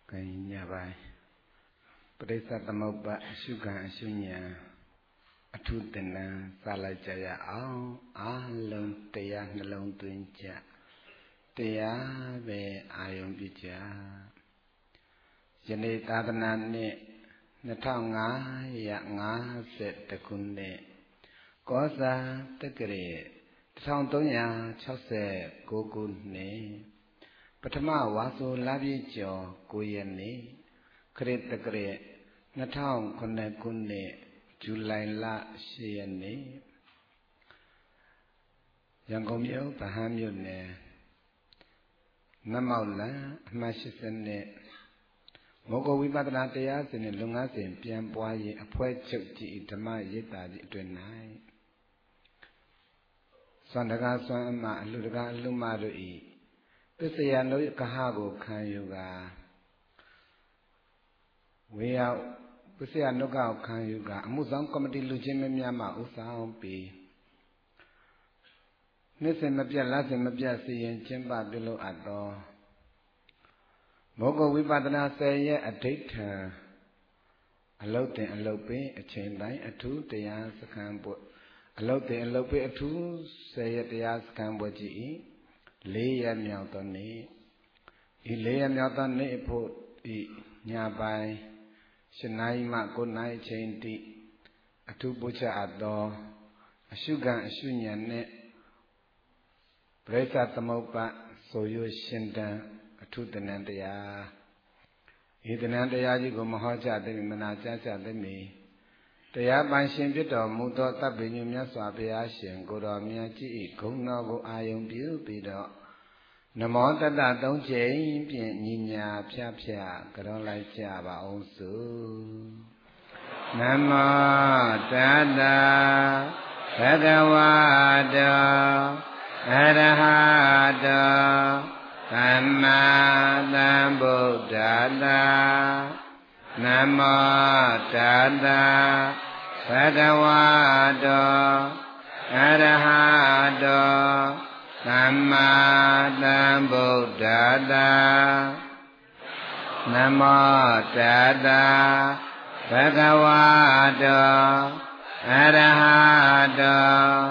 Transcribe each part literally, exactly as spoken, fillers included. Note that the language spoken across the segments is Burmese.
Kaya niya ba? Presa tamaupa suga sunya atutena salay jaya ang along teya nalong tuinja teya be ayong bija. Jadi tadana ni natau nga ya nga set takunde kosa tekere tatang tonya chase kokune patama waso labi jo koyene kret tekere natau kone kunne July la shiyene Yangon myo Bahan myo ne Namau la amashisen Mogo Wipatana Taya Sin Lungasin Pian Boye a poet chokji Tama Yeta Twenai Sandaga Sama Ludaga Lumarui Pisaya no Kahago Kanyuga We are Pisaya Noga Kanyuga Amuzan Comedy Lujim Yama Usao P Nissen Mabia Latin Mabia Sian Chimba below at door Mogo Wipatana say a date her a lote and lope a chain line a two the ass cambo a lote and lope a two say at the ass camboji lay a miautone he lay a miautone put e nearby Shanai ma good night chain tea a two butcher at door a sugar a shunya net brace at the mopa so you shinda Tutanandaya Itanandaya Jigo Mahaja de Manaja de me. They are by Shimpito, Mudo Tabinumia Swabiashin, Godomiachi, Kunogo Ayum Bubido. Namota da don't change, Nina, Pia Pia, Carola Java also. Namo Tada Bhagavata Arahata Sama Buddha Namo Tada Bhagavata Arahata Sama Buddha Namo Tada Bhagavata Arahata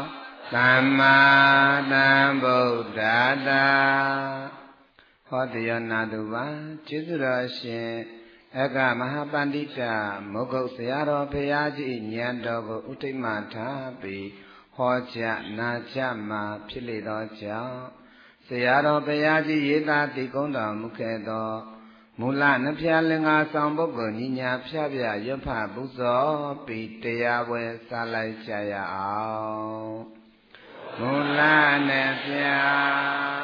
Sama Buddha Hodiya Naduva, Chidurashin, Ega Mahapandita, Mogo Sayaro Payaji, Nyandogo Utimata, Bi, Hoja, Najama, Pilidoja, Sayaro Payaji, Yeda, Tigonda, Mukedo, Mula Napialinga, Sambogo, Nina, Piavia, Yopa, Buzo, Pitea, West, Salai Jaya, Mula Napia.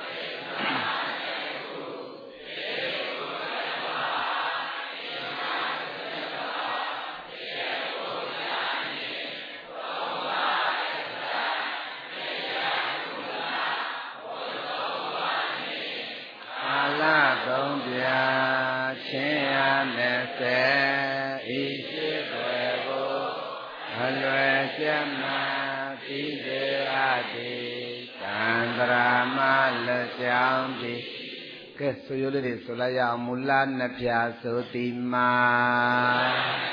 So you did it, so like a mulan napia so tima.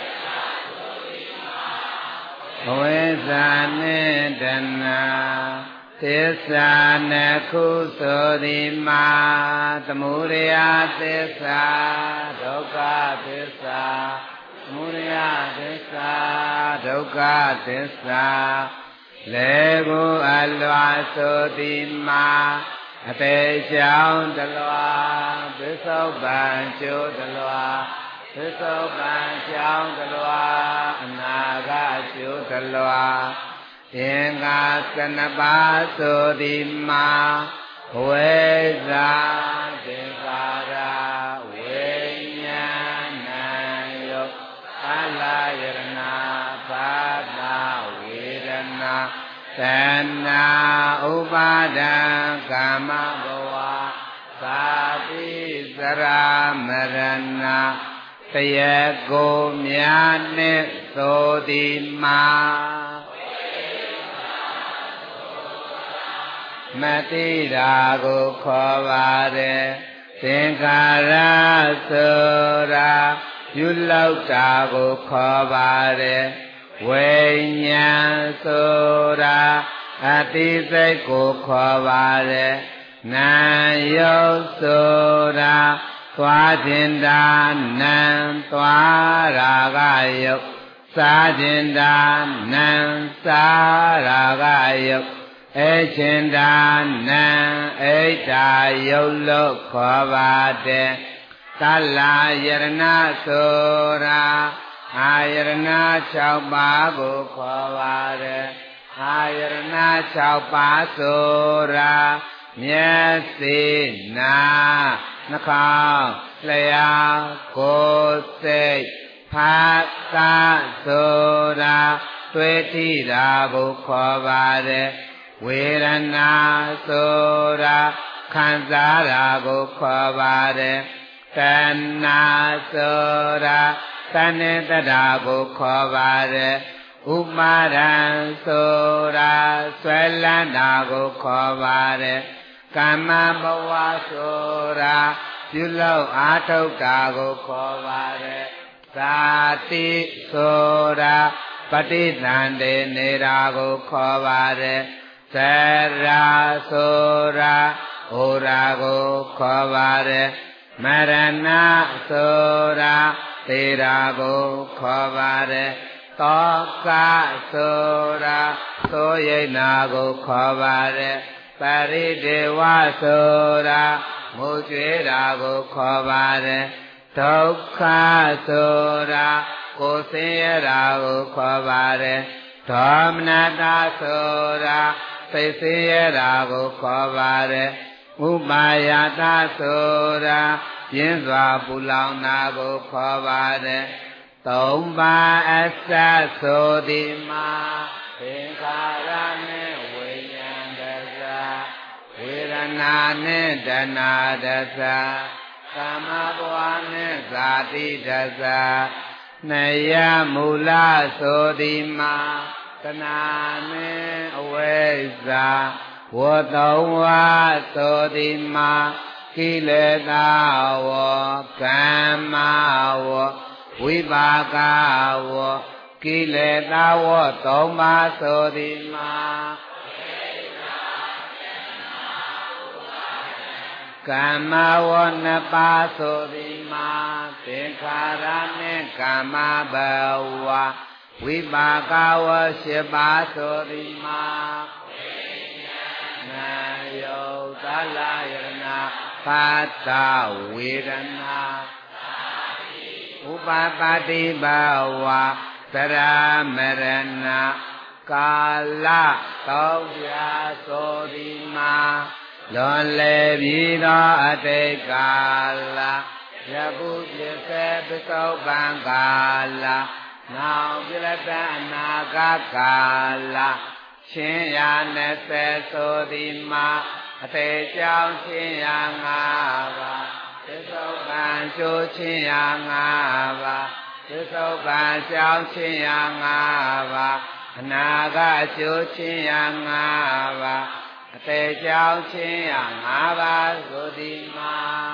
Oezane dana, tesa neku so dima, tamuria tesa, doka tesa, muria tesa, doka tesa, lego alwa so dima. A bay down the loa, this old banjo the loa, this old banjo the loa, Naga shoot the loa, Inga Sanabaso Dima, Weza Devara, Wenyanayo, Alayana, Pada, Vedana. Sana Ubada Kama Goa Sati Sara Marana Tayako Myane Sodima Matira Go Kovare သင်္ခါရဆိုတာပြုလုပ်တာကိုခေါ်ပါတယ်ဝိညာဉ်ဆိုတာအတိစိတ်ကိုခေါ်ပါတယ်နာယုတ်ဆိုတာသွားခြင်းတာနံသွားရာဂယုတ်စားခြင်းတာနံစားရာဂယုတ်အိတ်ခြင်းတာနံအိတ်တာယုတ်လို့ခေါ်ပါတယ်သလယရဏဆိုတာအာယရဏ၆ပါးကိုခေါ်ပါတယ်အာယရဏ၆ပါးဆိုတာမျက်စိနာနှာခေါင်းလျှာကိုယ်စိတ်ဖတ်တာဆိုတာတွေ့ထိတာကိုခေါ်ပါတယ်ဝေဒနာဆိုတာခံစားတာကိုခေါ်ပါတယ်တဏှာဆိုတာတဏှိတတာကိုခေါ်ပါတယ်ဥပါဒံဆိုတာဆွဲလန်းတာကိုခေါ်ပါတယ်ကာမဘဝဆိုတာပြုလုပ်အားထုတ်တာကိုခေါ်ပါတယ်သာတိဆိုတာပฏิသန္ဓေနေတာကိုခေါ်ပါတယ်သရာဆိုတာဩရာကိုခေါ်ပါတယ်မရဏဆိုတာသေရာကိုခေါ်ပါတယ်တောကဆိုတာသိုးရိတ်နာကိုခေါ်ပါတယ်ပရိဒေဝဆိုတာငိုကြွေးတာကိုခေါ်ပါတယ်ဒုက္ခဆိုတာကိုယ်ဆင်းရဲတာကိုခေါ်ပါတယ်ဒေါမနတာဆိုတာစိတ်ဆင်းရဲတာကိုခေါ်ပါတယ်ဥပါယတာဆိုတာပြင်းစွာပူလောင်တာကိုခေါ်ပါတယ်သုံးပါးအစဆိုသည်မှာသင်္ခါရနဲ့ဝိညာဉ်တစ္ဆဝေဒနာနဲ့တဏှာတစ္ဆကာမဘဝနဲ့ဇာတိတစ္ဆနှယမူလဆိုသည်မှာတဏှာနဲ့အဝိဇ္ဇာဝတ္တဝါဆိုသည်မှာကိလေသာဝကမ္မဝဝိပါကဝကိလေသာဝသုံးပါးဆိုသည်မှာကမ္မဝနှစ်ပါးဆိုသည်မှာသင်္ခါရနှင့်ကမ္မဘဝဝိပါကဝရှစ်ပါးဆိုသည်မှာနာယုတ်သလယရဏဖတ်တာဝေဒနာဥပပါတိဘဝသရမရဏကာလသုံးရာဆိုသည်မှာလွန်လေပြီးသောအတိတ်ကာလယခုပြစ္ဆေပစ္စုပန်ကာလနောက်ပြလတအနာဂတ်ကာလချင်းရာနှစ်ဆယ်ဆိုသည်မှာအတေကြောင့်ချင်းရာငါးပါးပစ္စုပန်ကျိုးချင်းရာငါးပါးပစ္စုပန်ကြောင့်ချင်းရာငါးပါးအနာဂတ်ကျိုးချင်းရာငါးပါးအတေကြောင့်ချင်းရာငါးပါးဆိုသည်မှာ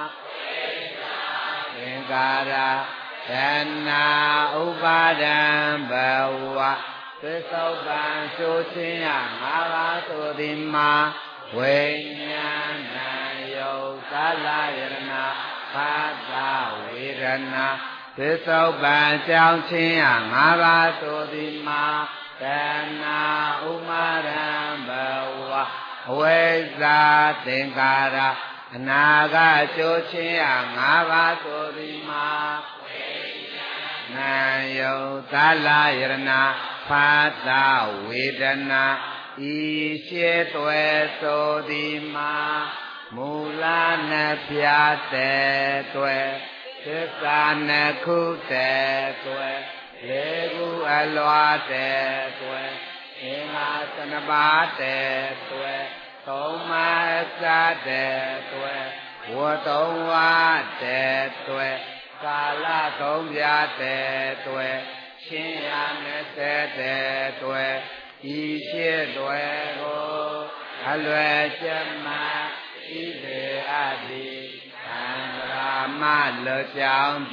သင်္ကာရတဏှာဥပါဒံဘဝသစ္စုပ္ပန်ကျိုးချင်းရာငါးပါးဆိုသည်မှာဝိညာဏယုတ်သလယရဏဖတ်တာဝေဒနာသစ္စုပ္ပန်ကြောင့်ချင်းရာငါးပါးဆိုသည်မှာတဏှာဥပါဒံဘဝအဝိဇ္ဇာသင်္ခါရအနာဂတ်ကျိုးချင်းရာငါးပါးဆိုသည်မှာနာယုတ်သလယရဏဖတ်တာဝေဒနာဤရှိသွဲဆိုသည်မှာမူလနှစ်ဖြာတဲ့သွဲသစ္စာနှစ်ခုတဲ့သွဲလေးခုအလွားတဲ့သွဲအင်္ဂါသနပါတဲ့သွဲသုံးပါးအစတဲ့သွဲဝတ္တဝါတဲ့သွဲကာလသုံးပြတဲ့သွဲချင်းရာနှစ်ဆယ်တဲ့သွဲဤရှိတွေကိုအလွယ်ကျမဤလေအပ်သည် ma lo chang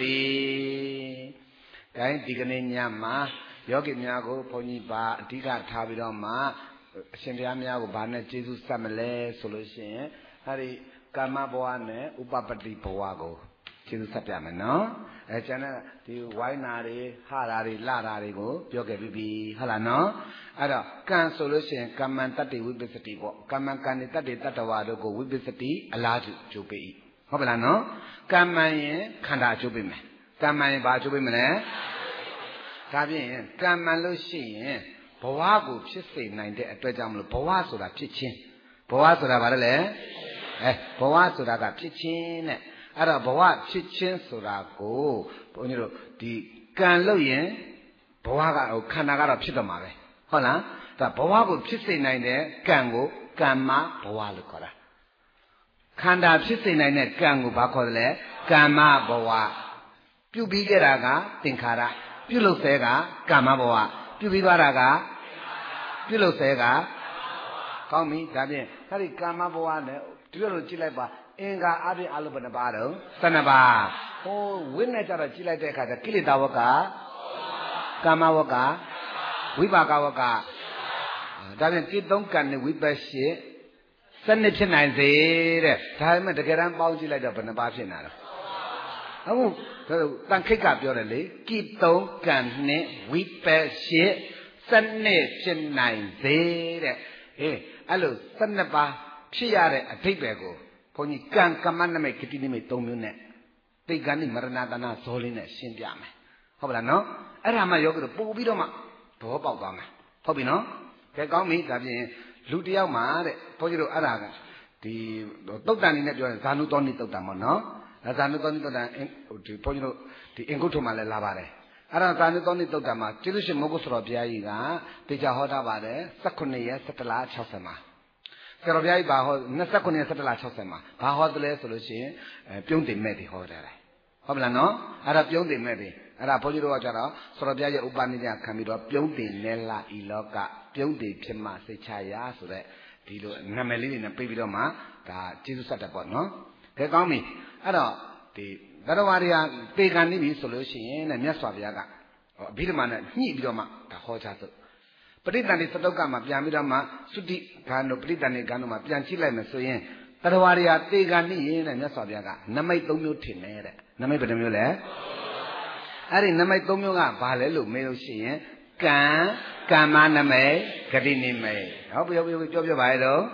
di cái đi cái này nhà mà có cái nhà của phong nhị bà đi cả tháp đi đó mà xem ra nhà của bà này Jesus sắm lên solution hari karma bòa này upapati bòa của Jesus sắp ra mà nó ở trên này thì vay nào đi hà ra đi la ra đi của có cái bì hà là nó ở đó can solution karma tát đi vipasati của karma can đi tát đi tát vào đó của vipasati Allah chụp bị không phải là nó karma ye khanda chụp bị mà karma ye bà chụp bị mà nèဒါဖြင့်ကံမှန်လို့ရှိရင်ဘဝကိုဖြစ်စေနိုင်တဲ့အတွက်ကြောင့်မလို့ဘဝဆိုတာဖြစ်ချင်းဘဝဆိုတာဘာလဲလဲအဲဘဝဆိုတာကဖြစ်ချင်းနဲ့အဲ့တော့ဘဝဖြစ်ချင်းဆိုတာကိုဘုန်းကြီးတို့ဒီကံလို့ရင်ဘဝကဟိုခန္ဓာကတော့ဖြစ်တော့မှာပဲဟုတ်လားဒါဘဝကိုဖြစ်စေနိုင်တဲ့ကံကိုကမ္မဘဝလို့ခေါ်တာခန္ဓာဖြစ်စေနိုင်တဲ့ကံကိုဘာခေါ်လဲကမ္မဘဝပြုပြီးကြတာကသင်္ခါရပြုလုပ်ဆဲကကာမဘဝပြုပြီးသွားတာကပြုလုပ်ဆဲကကောင်းပြီဒါဖြင့်အဲ့ဒီကာမဘဝနဲ့ဒီလိုလိုကြည့်လိုက်ပါအင်္ဂါအပြင်အလုံးဘယ်နှပါတော့၁၂ပါးဟိုဝိနည်းကြတော့ကြည့်လိုက်တဲ့အခါကျကိလေသာဝကကာမဝကဝိပါကဝကဒါဖြင့်ကိသုံးကံနဲ့ဝိပဿရှိစနစ်ဖြစ်နိုင်စေတဲ့ဒါပေမဲ့တကယ်တမ်းပေါင်းကြည့်လိုက်တော့ဘယ်နှပါဖြစ်နေတာလဲအခုတန်ခိတ်ကပြောတယ်လေကိသုံးကံနဲ့ဝိပဿရှိစနစ်ဖြစ်နိုင်စေတဲ့ဟေးအဲ့လိုစနစ်ပါဖြစ်ရတဲ့အဓိပ္ပာယ်ကိုဘုန်းကြီးကံကမ္မနမိတ်ဂတိနမိတ်သုံးမျိုးနဲ့တိတ်ကံနိမရဏတနာဇောလေးနဲ့ရှင်းပြမယ်ဟုတ်ပါလားနော်အဲ့ဒါမှယောဂီတို့ပို့ပြီးတော့မှသဘောပေါက်သွားမယ်ဟုတ်ပြီနော်ကဲကောင်းပြီဒါဖြင့်လူတယောက်မှာတဲ့ဘုန်းကြီးတို့အဲ့ဒါကဒီတုတ်တန်နေနဲ့ပြောရင်ဇာနုတောနိတုတ်တန်ပေါ့နော်ဇာနုတောနိတုတ်တန်ဒီဘုန်းကြီးတို့ဒီအင်္ဂုတ္တမှာလည်းလာပါတယ်အဲ့ဒါဇာနုတောနိတုတ်တန်မှာကျေးဇူးရှင်မုဂ္ဂစရောဘုရားကြီးကတေချာဟောထားပါတယ်၁၈ရက်၁၁လ၆၀မှာဆရာတော်ဘုရားကြီးဘာဟော၂၉ရက်၁၁လ၆၀မှာဘာဟောတယ်လဲဆိုလို့ရှိရင်ပြုံးတင်မဲ့တွေဟောတယ်ဟုတ်မလားနော်အဲ့ဒါပြုံးတင်မဲ့တွေအဲ့ဒါဘုန်းကြီးတို့ကကြတော့ဆရာတော်ဘုရားရဲ့ဥပနိဒခံပြီးတော့ပြုံးတင်နေလာဤလောကပြုံးတင်ဖြစ်မှစိတ်ချရာဆိုတဲ့ဒီလိုနာမည်လေးတွေနဲ့ပြေးပြီးတော့မှဒါကျေးဇူးဆက်တယ်ပေါ့နော်ကဲကောင်းပြီအဲ့တော့ဒီသတ္တဝါတွေကပေကံနေပြီဆိုလို့ရှိရင်တဲ့မြတ်စွာဘုရားကအဘိဓမ္မာနဲ့ညှိပြီးတော့မှဒါဟောချဆိုပဋိသန္ဓေသတုတ်ကမှာပြန်ပြီးတော့မှသုတိဂန်တို့ပဋိသန္ဓေဂန်တို့မှာပြန်ကြည့်လိုက်မယ်ဆိုရင်သတ္တဝါတွေကပေကံနေရင်တဲ့မြတ်စွာဘုရားကနမိတ်၃မျိုးထင်တယ်တဲ့နမိတ်ဘယ်နှမျိုးလဲအဲ့ဒီနမိတ်၃မျိုးကဘာလဲလို့မေးလို့ရှိရင်ကံကမ္မနမိတ်ဂတိနိမိတ်ဟုတ်ပြီဟုတ်ပြီပြောပြပါရဲ့တော့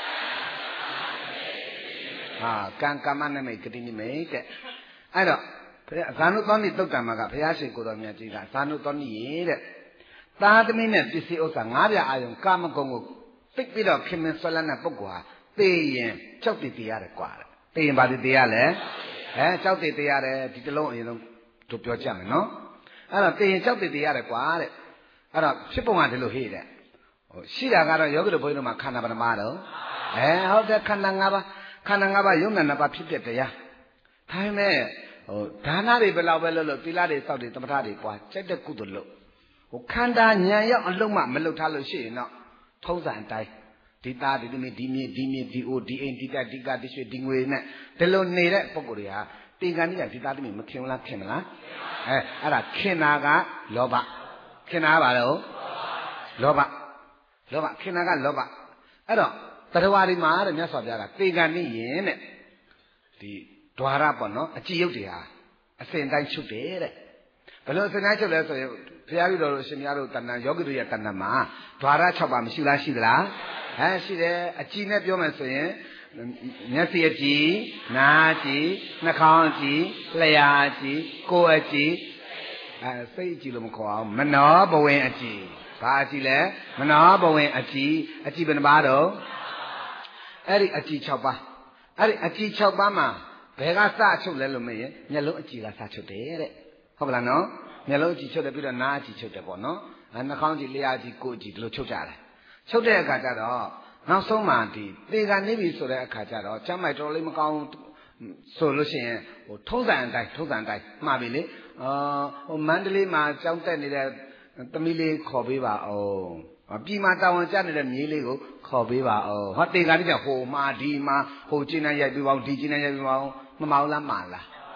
ဟာကံကမ္မနမိတ်ဂတိနိမိတ်တဲ့အဲ့တော့ဇာနုသောနိတုတ်တံမှာကဘုရားရှင်ကိုတော်မြတ်ကြီးကဇာနုသောနိရေတဲ့သာသမီနဲ့ပစ္စည်းဥစ္စာငါးပြအာယုံကာမဂုဏ်ကိုသိပြီးတော့ခင်မင်းဆွဲလန်းတဲ့ပုဂ္ဂိုလ်ဟာသိရင်ကြောက်တည်တည်ရတယ်ကွာတဲ့သိရင်ဘာတည်တည်ရလဲအဲကြောက်တည်တည်ရတယ်ဒီတလုံးအရင်ဆုံးတို့ပြောကြမယ်နော်အဲ့တော့သိရင်ကြောက်တည်တည်ရတယ်ကွာတဲ့အဲ့တော့ဖြစ်ပုံကဒီလိုဟေ့တဲ့ဟိုရှိတာကတော့ယောဂီတို့ဘုန်းကြီးတို့မှာခန္ဓာပရမတော့အဲဟုတ်တယ်ခန္ဓာ၅ပါးခန္ဓာ၅ပါးယုံနာ၅ပါးဖြစ်တဲ့တရားဒါပေမဲ့ဟိုဒါနတွေဘယ်လောက်ပဲလုပ်လို့သီလတွေစောင့်တွေသမထတွေပွားစိတ်တဲ့ကုသိုလ်လုပ်ဟိုခန္ဓာဉာဏ်ရောက်အလုံးမမလုပ်ထားလို့ရှိရင်တော့ထုံးစံအတိုင်းဒီသားဒီသမီးဒီမြေဒီမြေဒီအိုဒီအိမ်ဒီတက်ဒီကဒီရွှေဒီငွေနဲ့ဒီလိုနေတဲ့ပုံကိုယ်တွေဟာတင်ကန်ကြီးကဒီသားသမီးမခင်လားခင်မလားအဲအဲ့ဒါခင်တာကလောဘခင်တာကဘာလို့လောဘလောဘခင်တာကလောဘအဲ့တော့တရဝရီမှာတဲ့မြတ်စွာဘုရားကတင်ကန်ကြီးရင်တဲ့ဒီဒွါရပေါ့နော်အကြည့်ရုပ်တွေဟာအစဉ်တိုင်းချုပ်တယ်တဲ့ဘယ်လိုအစဉ်တိုင်းချုပ်လဲဆိုရင်ဘုရားကြီးတော်တို့ရှင်များတို့တဏ္ဍယောဂီတို့ရဲ့တဏ္ဍမှာဒွါရ၆ပါးမရှိလားရှိသလားဟမ်ရှိတယ်အကြည့်နဲ့ပြောမယ်ဆိုရင်မျက်စိအကြည့်နားအကြည့်နှာခေါင်းအကြည့်လျှာအကြည့်ကိုယ်အကြည့်အဲစိတ်အကြည့်လို့မခေါ်အောင်မနောဘဝင်အကြည့်ဘာအကြည့်လဲမနောဘဝင်အကြည့်အကြည့်ဘယ်နှပါးတော့အဲ့ဒီအကြည့်၆ပါးအဲ့ဒီအကြည့်၆ပါးမှာဘယ်ကစချုပ်လဲလို့မေးရင်မျက်လုံးအကြည့်ကစချုပ်တယ်တဲ့ဟုတ်ပါလားနော်မျက်လုံးအကြည့်ချုပ်တယ်ပြီးတော့နားအကြည့်ချုပ်တယ်ပေါ့နော်အဲနှာခေါင်းကြည့်လျှာကြည့်ကိုယ်ကြည့်ဒီလိုချုပ်ကြတယ်ချုပ်တဲ့အခါကျတော့နောက်ဆုံးမှဒီသေကနေပြီဆိုတဲ့အခါကျတော့ကျမ်းမိုက်တော်လေးမကောင်းဆိုလို့ရှိရင်ဟိုထုံးစံအတိုင်းထုံးစံအတိုင်းမှားပြီလေအာဟိုမန္တလေးမှာကြောင်းတက်နေတဲ့သမီးလေးခေါ်ပေးပါအောင်ပြည်မှာတာဝန်ကျနေတဲ့မြေးလေးကိုခေါ်ပေးပါအောင်ဟောတေကနေကြဟိုမှာဒီမှာဟိုကျင်းနေရိုက်ပြီးပါအောင်ဒီကျင်းနေရိုက်ပြီးပါအောင်မမောင်လားမှာလားဟ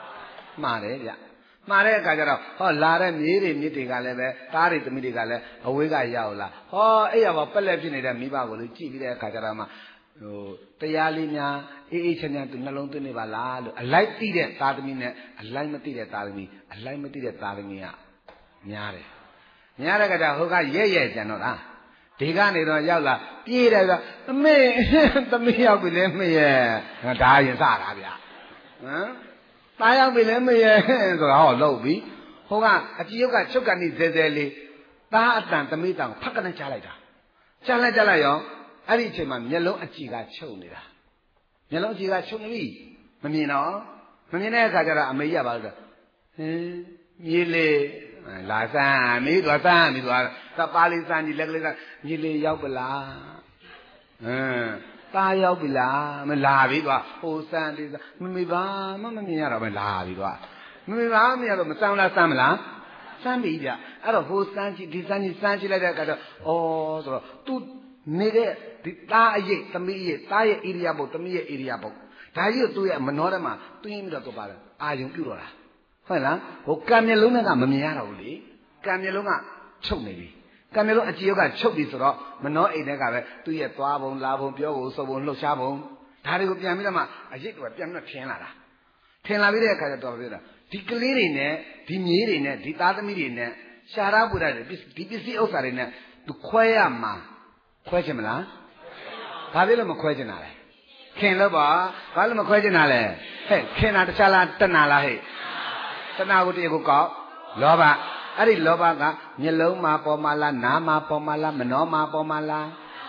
မှားတယ်ဗျမှားတဲ့အခါကျတော့ဟောလာတဲ့မြေးတွေမြစ်တွေကလည်းပဲသားတွေသမီးတွေကလည်းအဝေးကရောက်လာဟောအဲ့ရပါပက်လက်ဖြစ်နေတဲ့မိဘကိုလေကြည့်ပြီးတဲ့အခါကျတော့မှဟိုတရားလေးများအေးအေးချမ်းချမ်းသူနှလုံးသွင်းနေပါလားလို့အလိုက်သိတဲ့သားသမီးနဲ့အလိုက်မသိတဲ့သားသမီးအလိုက်မသိတဲ့သားသမီးကများတယ်များတဲ့အခါကျဟိုကရဲရဲကြံတော့လားဒီကနေတော့ရောက်လာပြေးတယ်ဆိုအမေသမီးရောက်ပြီလေမေရဲ့ဒါရင်စတာဗျဟမ်သားရောက်ပြီလေမေရဲ့ဆိုတာဟောလှုပ်ပြီဟိုကအကြည့်ရုပ်ကချုပ်ကနေဇဲဇဲလေးသားအတန်သမီးတောင်ဖက်ကနေချလိုက်တာချလိုက်ကြလိုက်ရောအဲ့ဒီအချိန်မှာမျက်လုံးအကြည့်ကချုပ်နေတာမျက်လုံးအကြည့်ကချုပ်နေပြီမမြင်တော့မမြင်တဲ့အခါကျတော့အမေကြီးကပါလို့ဟင်းမြေလေလာစမ်းမေးတော့စမ်းပြီးတော့သပါလေးစမ်းကြည့်လက်ကလေးစမ်းမြေလေရောက်ပလားဟမ်သားရောက်ပြီလားမလာပြီတော့ဟိုစမ်းသေးမမေပါမမမြင်ရတော့မလာပြီတော့မမေပါမရတော့မစမ်းလားစမ်းမလားစမ်းပြီဗျအဲ့တော့ဟိုစမ်းကြည့်ဒီစမ်းကြည့်စမ်းကြည့်လိုက်တဲ့အခါတော့ဩဆိုတော့ तू နေတဲ့ဒီသားအရေးသမီးအရေးသားရဲ့ဣရိယာပုတ်သမီးရဲ့ဣရိယာပုတ်ဒါကြီးကိုသူ့ရဲ့မနှောထဲမှာတွင်းပြီးတော့သူပါတယ်အာယုံပြုတော့တာဟုတ်လားဟိုကံမျက်လုံးကမမြင်ရတော့ဘူးလေကံမျက်လုံးကချုပ်နေပြီကံမျက်လုံးအကြည့်ရောက်ကချုပ်ပြီဆိုတော့မနှောအိမ်ထဲကပဲသူ့ရဲ့သွားပုံလာပုံပြောပုံစုပ်ပုံလှုပ်ရှားပုံဒါတွေကိုပြန်ပြီးတော့မှအရေးတွေကပြန်ပြီးတော့ထင်လာတာထင်လာပြီးတဲ့အခါကျတော့ပြောတာဒီကလေးတွေနဲ့ဒီမြေးတွေနဲ့ဒီသားသမီးတွေနဲ့ရှာရပူရတယ်ဒီပစ္စည်းဥစ္စာတွေနဲ့သူခွဲရမှာခွဲချင်မလားဘာဖြစ်လို့မခွဲချင်တာလဲခင်လို့ပါဘာလို့မခွဲချင်တာလဲဟဲ့ခင်တာတခြားလားတဏှာလားဟဲ့တဏှာကိုတည်းကိုကောက်လောဘအဲ့ဒီလောဘကမျက်လုံးမှာပေါ်မှာလားနားမှာပေါ်မှာလားမနှောမှာပေါ်မှာလား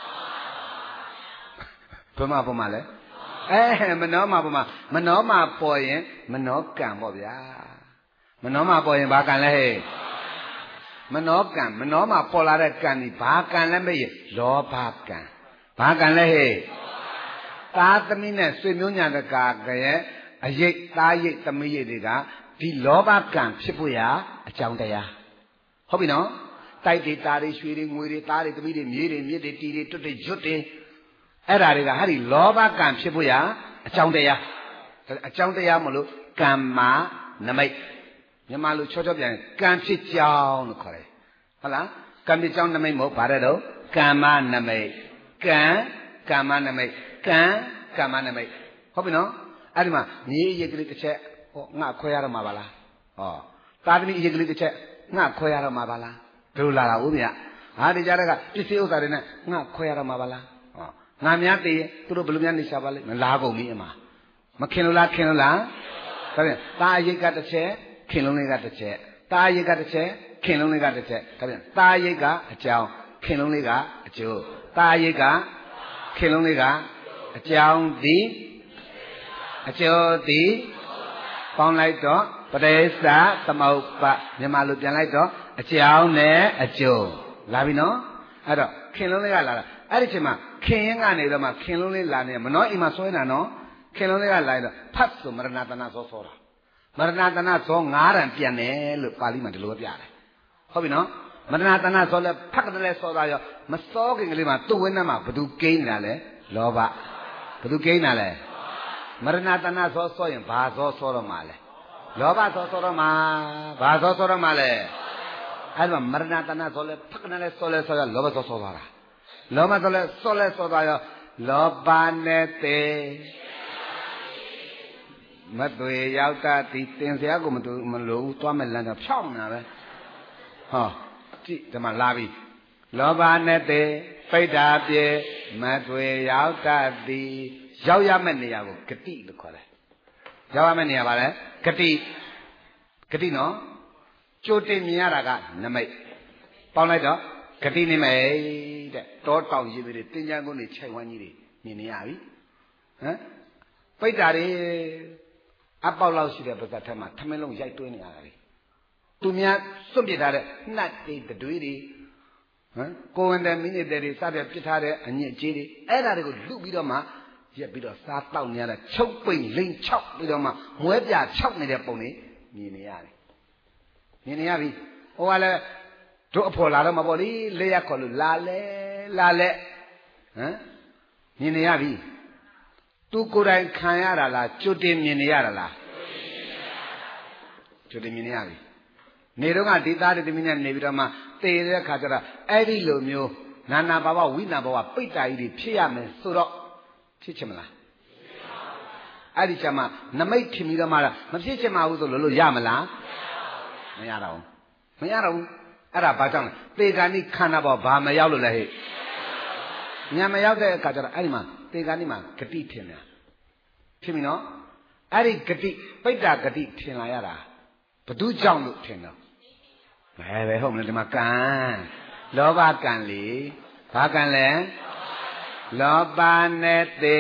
ဘယ်မှာပေါ်မှာလဲအဲမနှောမှာပေါ်မှာမနှောမှာပေါ်ရင်မနှောကံပေါ့ဗျာမနှောမှာပေါ်ရင်ဘာကံလဲဟဲ့မနှောကံမနှောမှာပေါ်လာတဲ့ကံဒီဘာကံလဲမေးလောဘကံဘာကံလဲဟဲ့သားသမီးနဲ့ဆွေမျိုးညာတကာကရဲ့အရေးသားရိတ်သမီးရိတ်တွေကဒီလောဘကံဖြစ်ဖို့ရာအကြောင်းတရားဟုတ်ပြီနော်တိုက်တွေတာတွေရွှေတွေငွေတွေသားတွေသမီးတွေမြေးတွေမြစ်တွေတီတွေတွတ်တွေကျွတ်တွေအဲ့ဓာတွေကဟာဒီလောဘကံဖြစ်ဖို့ရာအကြောင်းတရားအကြောင်းတရားမလို့ကမ္မာနမိတ်မြန်မာလိုချောချောပြန်ကံဖြစ်ကြောင်းလို့ခေါ်တယ်ဟုတ်လားကံဖြစ်ကြောင်းနမိတ်မဟုတ်ဗါတဲ့တော့ကမ္မနမိတ်ကံကမ္မနမိတ်ကံကမ္မနမိတ်ဟုတ်ပြီနော်အဲ့ဒီမှာမြေးရိတ်ကလေးတစ်ချက်ဟောငါခွဲရတော့မှာပါလားဟောသာသမီအရေးကလေးတစ်ချက်ငါခွဲရတော့မှာပါလားဘယ်လိုလာတာဦးမြတ်ဟာဒီကြားကပစ္စည်းဥစ္စာတွေနဲ့ငါခွဲရတော့မှာပါလားဟောငါများတည်သူတို့ဘယ်လိုများနေရှာပါလိမ့်မလားကုန်ပြီအမမခင်လို့လားခင်လို့လားဒါပြန်သားအရေးကတစ်ချက်ခင်လုံးလေးကတစ်ချက်သားအရေးကတစ်ချက်ခင်လုံးလေးကတစ်ချက်ဒါပြန်သားအရေးကအကြောင်းခင်လုံးလေးကအကျိုးသားအရေးကခင်လုံးလေးကအကြောင်းသည်အကျိုးသည်ပေါင်းလိုက်တော့ပရိစ္ဆသမုပ္ပါမြန်မာလိုပြန်လိုက်တော့အကြောင်းနဲ့အကျိုးလာပြီနော်အဲ့တော့ခင်လုံးလေးကလာတာအဲ့ဒီချိန်မှာခင်ရင်ကနေတော့မှခင်လုံးလေးလာနေမနှောအိမ်မှာဆွဲနေတာနော်ခင်လုံးလေးကလာတော့ဖတ်ဆိုမရဏတနာသောသောတာမရဏတနာသောငါးရံပြန်တယ်လို့ပါဠိမှာဒီလိုပြတယ်ဟုတ်ပြီနော်မရဏတနာသောလဲဖတ်တယ်လဲသောတာရောမစောခင်ကလေးမှာသူ့ဝင်းထဲမှာဘသူကိန်းနေတာလဲလောဘဘသူကိန်းတာလဲမရဏတနာသောစောရင်ဘာသောစောတော့မှာလဲလောဘသောစောတော့မှာဘာသောစောတော့မှာလဲအဲ့ဒါမရဏတနာသောလဲဖတ်တယ်လဲစောလဲစောရလောဘသောစောသွားတာလောဘသောလဲစောလဲစောသွားရောလောဘနဲ့တေမသွေရောက်တာဒီတင်စရာကိုမတူမလို့သွားမဲ့လမ်းကဖြောင်းနေတာပဲဟောကြည့်ဒီမှာလာပြီလောဘနဲ့တေပိဋ္ဌာပြေမသွေရောက်တာဒီရောက်ရမယ့်နေရာကိုဂတိလို့ခေါ်တယ်ရောက်ရမယ့်နေရာပါလေဂတိဂတိနော်ကြိုတင်မြင်ရတာကနမိတ်ပေါင်းလိုက်တော့ဂတိနိမိတ်တဲ့တောတောင်ရည်တွေတင်ကြံကုန်တွေခြိုက်ဝမ်းကြီးတွေမြင်နေရပြီဟမ်ပိဋ္ဌာတွေအပေါက်လောက်ရှိတဲ့ပါးစပ်ထက်မှာထမင်းလုံးရိုက်တွင်းနေရတာလေသူများစွန့်ပစ်ထားတဲ့နှက်တွေတတွေးတွေဟမ်ကိုဝင်တဲ့မိနစ်တွေစတဲ့ပစ်ထားတဲ့အညစ်အကြေးတွေအဲ့ဒါတွေကိုလူပြီးတော့မှရက်ပြီးတော့စားတောက်နေရတဲ့ချုပ်ပိန်လိန်ချောက်ပြီးတော့မှမွဲပြချောက်နေတဲ့ပုံတွေမြင်နေရတယ်မြင်နေရပြီဟိုကလည်းတို့အဖော်လာတော့မပေါ့လေလက်ရခေါ်လို့လာလဲလာလဲဟမ်မြင်နေရပြီသူကိုယ်တိုင်ခံရတာလားကြွတင်မြင်နေရတာလားကျွတ်တင်မြင်နေရပြီနေတော့ကဒီသားတွေတမင်းနဲ့နေပြီးတော့မှတေတဲ့အခါကျတော့အဲ့ဒီလိုမျိုးနာနာဘာဝဝိနာဘဝပိတ္တာကြီးတွေဖြစ်ရမယ်ဆိုတော့ဖြစ်ချင်မလားအဲ့ဒီချက်မှနမိတ်ထင်ပြီးတော့မှမဖြစ်ချင်ပါဘူးဆိုလို့လို့ရမလားမရတော့ဘူးမရတော့ဘူးအဲ့ဒါဘာကြောင့်လဲသေဂာနိခန္ဓာပေါ်ဘာမရောက်လို့လဲဟဲ့ညာမရောက်တဲ့အခါကျတော့အဲ့ဒီမှာသေဂာနိမှာဂတိထင်တယ်ဖြစ်ပြီနော်အဲ့ဒီဂတိပိတ္တာဂတိထင်လာရတာဘသူကြောင့်လို့ထင်တော့ဘယ်ပဲဟုတ်မလဲဒီမှာကံလောဘကံလေဘာကံလဲလောဘနဲ့သေ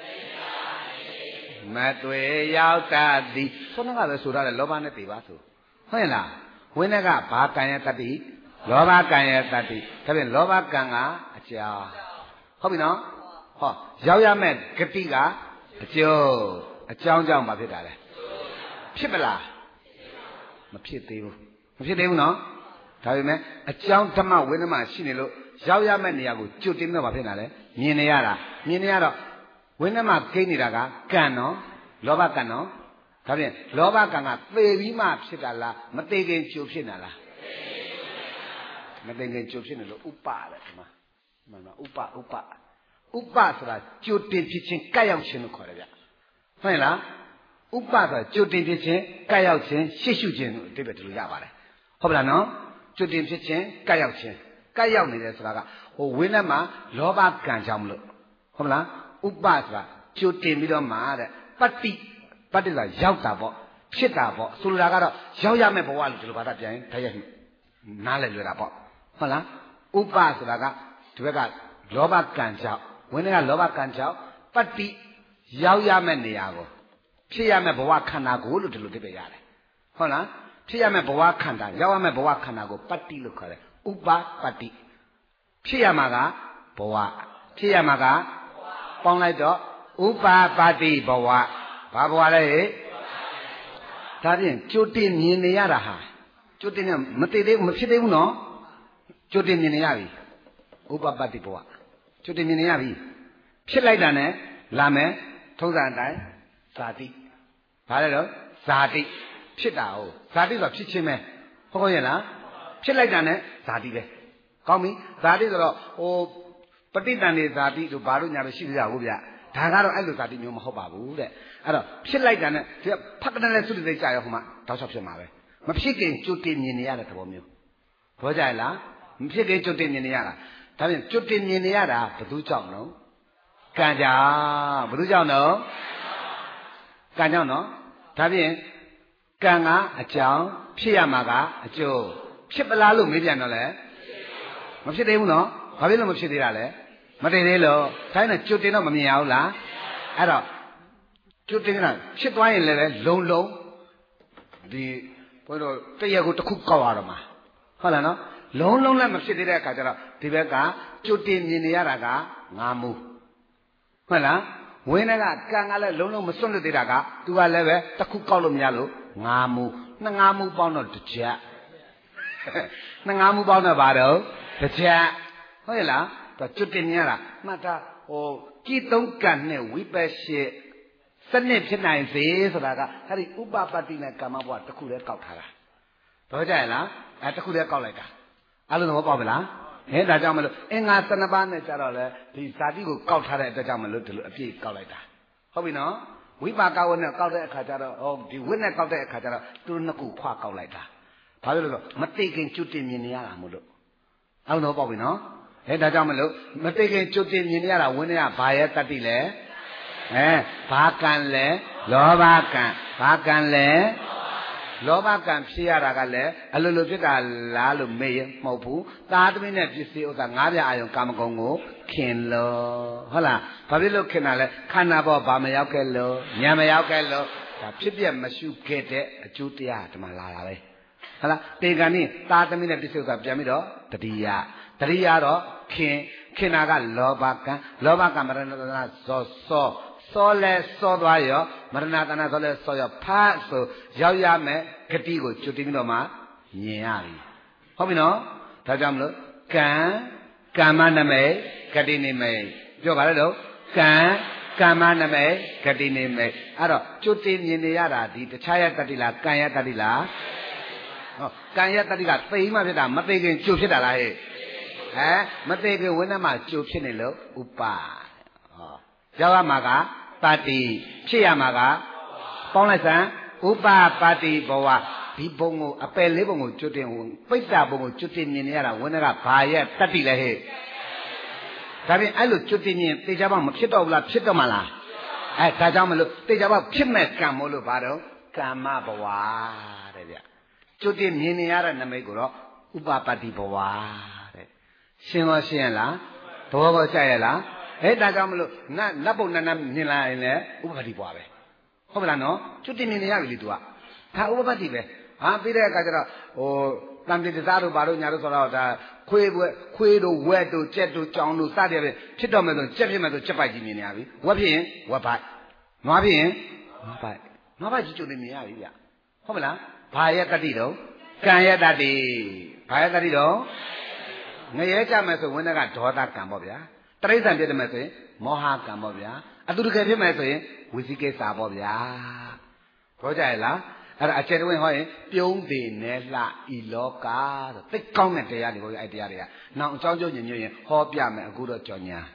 မတွေ့ရောက်တတ်သည်ဆိုတော့ကလည်းဆိုရတယ်လောဘနဲ့သေပါဆိုဟုတ်ရဲ့လားဝိနည်းကဘာကံရဲ့တတ္တိလောဘကံရဲ့တတ္တိဒါဖြင့်လောဘကံကအကြောင်းဟုတ်ပြီနော်ဟောရောက်ရမဲ့ဂတိကအကျိုးအကြောင်းကြောင့်ဘာဖြစ်တာလဲဖြစ်မလားမဖြစ်သေးဘူးမဖြစ်သေးဘူးနော်ဒါပေမဲ့အကြောင်းဓမ္မဝိနည်းမရှိနေလို့ရောက်ရမဲ့နေရာကိုကြွတင်တော့ဘာဖြစ်လာလဲမြင်နေရတာမြင်နေရတော့ဝိနည်းမှာကိန်းနေတာကကံနော်လောဘကံနော်ဒါဖြင့်လောဘကံကသေပြီးမှဖြစ်တာလားမသေခင်ကြိုဖြစ်နေတာလားမသေခင်ကြိုဖြစ်နေလို့ဥပတဲ့ဒီမှာမှန်ပါဥပဥပဥပဆိုတာကြိုတင်ဖြစ်ခြင်းကပ်ရောက်ခြင်းလို့ခေါ်တယ်ဗျဟုတ်လားဥပဆိုတာကြိုတင်ဖြစ်ခြင်းကပ်ရောက်ခြင်းရှေ့ရှုခြင်းလို့အဓိပ္ပာယ်ဒီလိုရပါတယ်ဟုတ်ပါလားနော်ကြိုတင်ဖြစ်ခြင်းကပ်ရောက်ခြင်းကပ်ရောက်နေတယ်ဆိုတာကဟိုဝိနည်းမှာလောဘကံကြောင့်မလို့ဟုတ်ပါလားဥပဆိုတာကြိုတင်ပြီးတော့မှတဲ့ပတ္တိပတ္တိဆိုတာရောက်တာပေါ့ဖြစ်တာပေါ့ဆိုလိုတာကတော့ရောက်ရမယ့်ဘဝလို့ဒီလိုဘာသာပြန်ရင်တရားနားလည်လွယ်တာပေါ့ဟုတ်လားဥပဆိုတာကဒီဘက်ကလောဘကံကြောင့်ဝိနည်းကလောဘကံကြောင့်ပတ္တိရောက်ရမယ့်နေရာကိုဖြစ်ရမယ့်ဘဝခန္ဓာကိုလို့ဒီလိုအဓိပ္ပာယ်ရတယ်ဟုတ်လားဖြစ်ရမယ့်ဘဝခန္ဓာရောက်ရမယ့်ဘဝခန္ဓာကိုပတ္တိလို့ခေါ်တယ်ဥပပတ္တိဖြစ်ရမှာကဘဝဖြစ်ရမှာကပေါင်းလိုက်တော့ဥပပတ္တိဘဝဘာဘဝလဲဟဲ့ဒါဖြင့်ကြိုတင်မြင်နေရတာဟာကြိုတင်နေမတည်သေးဘူးမဖြစ်သေးဘူးနော်ကြိုတင်မြင်နေရပြီဥပပတ္တိဘဝကြိုတင်မြင်နေရပြီဖြစ်လိုက်တာနဲ့လာမယ်ထုံးစံအတိုင်းဇာတိဘာလဲတော့ဇာတိဖြစ်တာဟုတ်ဇာတိဆိုတာဖြစ်ချင်းပဲဟုတ်ကောရဲ့လားဖြစ်လိုက်တာနဲ့ဇာတိပဲကောင်းပြီဇာတိဆိုတော့ဟိုပဋိတန်နေဇာတိတို့ဘာလို့ညာလို့ရှိကြဘူးဗျဒါကတော့အဲ့လိုဇာတိမျိုးမဟုတ်ပါဘူးတဲ့အဲ့တော့ဖြစ်လိုက်တာနဲ့ဒီဖက်ကတည်းကသုတိသိကြရောဟိုမှာတောက်ချောက်ဖြစ်မှာပဲမဖြစ်ခင်ကြိုတင်မြင်နေရတဲ့သဘောမျိုးဘောကြရလားမဖြစ်ခင်ကြိုတင်မြင်နေရတာဒါဖြင့်ကြိုတင်မြင်နေရတာဘယ်သူကြောင့်နော်ကံကြောင့်ဘယ်သူကြောင့်နော်ကံကြောင့်နော်ဒါဖြင့်ကံကအကြောင်းဖြစ်ရမှာကအကျိုးဖြစ်ပလားလို့မေးပြန်တော့လေမဖြစ်သေးဘူးနော်ဘာဖြစ်လို့မဖြစ်သေးတာလဲမတည်သေးလို့ဒါနဲ့ကြွတင်တော့မမြင်ရဘူးလားအဲ့တော့ကြွတင်ကဖြစ်သွားရင်လည်းလုံလုံဒီဘုန်းတော်တရက်ကိုတစ်ခုကောက်ရတော့မှာဟုတ်လားနော်လုံးလုံးလည်းမဖြစ်သေးတဲ့အခါကျတော့ဒီဘက်ကကြွတင်မြင်နေရတာကငါမူဟုတ်လားဝင်းကကံကလည်းလုံးလုံးမစွန့်လွတ်သေးတာကသူကလည်းပဲတစ်ခုကောက်လို့မရလို့ငါမူနှစ်ငါမူပေါင်းတော့တစ်ချက်နှစ်ငါမူပေါင်းတော့ဘာတော့တစ်ချက်ဟုတ်ရဲ့လားတော့ကျွတ်တင်ရတာမှတ်တာဟိုကြည်သုံးကံနဲ့ဝိပဿနာစနစ်ဖြစ်နိုင်စေဆိုတာကအဲ့ဒီဥပပတ္တိနဲ့ကာမဘဝတစ်ခုတည်းကောက်ထားတာတော့ကြရလားအဲတစ်ခုတည်းကောက်လိုက်တာအဲ့လိုတော့ပေါ့မလားဟဲ့ဒါကြောင့်မလို့အင်္ဂါ၁၂ပါးနဲ့ကြတော့လေဒီဇာတိကိုကောက်ထားတဲ့အတွက်ကြောင့်မလို့ဒီလိုအပြည့်ကောက်လိုက်တာဟုတ်ပြီနော်ဝိပါကဝနဲ့ကောက်တဲ့အခါကျတော့ဟောဒီဝိနဲ့ကောက်တဲ့အခါကျတော့သူတို့နှစ်ခုဖွာကောက်လိုက်တာဘာလို့လဲဆိုတော့မသိခင်ကျွတ်တင်မြင်နေရတာမို့လို့အဲ့လိုတော့ပေါ့ပြီနော်အဲဒါကြောင့်မလို့မသိခင်ကြွတင်မြင်ရတာဝိနည်းကဘာရဲ့တတ္တိလဲအဲဘာကံလဲလောဘကံဘာကံလဲလောဘကံဖြစ်ရတာကလည်းအလိုလိုဖြစ်တာလားလို့မေးရင်မဟုတ်ဘူးသာသမီနဲ့ပစ္စည်းဥစ္စာငါးပြအာယုံကာမဂုဏ်ကိုခင်လို့ဟုတ်လားဘာဖြစ်လို့ခင်တာလဲခန္ဓာပေါ်ဘာမရောက်ခဲ့လို့ညာမရောက်ခဲ့လို့ဒါဖြစ်ပြမရှုခဲ့တဲ့အကျိုးတရားဒီမှာလာတာပဲဟုတ်လားတေကံนี่သာသမီနဲ့ပစ္စည်းဥစ္စာပြန်ပြီးတော့တတိယတတိယတော့ခင်ခင်နာကလောဘကံလောဘကံမရဏတနာဇောစောစောလဲစောသွားရောမရဏတနာဇောလဲစောရောဖတ်ဆိုရောက်ရမယ်ဂတိကိုကျွတ်တင်ပြီးတော့မှမြင်ရပြီဟုတ်ပြီနော်ဒါကြောင့်မလို့ကံကမ္မနမိတ်ဂတိနိမိတ်ပြောပါလေတော့ကံက Kama name, Kadini me. Aro, Chuti Niara, the Chaya Tatila, Kaya Tatila. Kaya Tatila, Fima Vita, Mategi, Chupita. Eh, Mategi, Winama, Chupinello, Upa. Javamaga, Pati, Chiamaga, Ponasa, Upa, Pati, Boa. People a pay living shooting, Pita Bongo shooting in Yara, Winera, Paya, Tatila. Tapi I look shooting in Tijabam, Chito, Chitomala. At Tajamalu, Tijabab, Chimet Camolo Baro, Kamabawa. Shooting in Yara Nameguro, Upa Pati Bawa. Singo Siela, Togo Sayela, Etajamalu, Naponanam Nila in there, Upati Boave. Hoblano, shooting in Yavitua. How Upati? Ah, Peter Kajara, or Tamdi Zaru Baru Narusora, Quedo, Wedo, Chetu, Chonu, Sadia, Chitomedo, Chepimedo, Chepaji Miniavi, Wapi, Wapai, Nabi, Wapai, Nobody to the Miavia. Homela, Paya Cadido, Kaya Daddy, Paya Cadido, Nayaka Meso, when I got Tota Cambobia, Teresa did the message, Moha Cambobia, I do get him message, Wizike Sabobia, Projala. I said, when I don't Nella Iloca, the comment they are the idea. Now, Jojo Union, Hopiam, a good Jonia.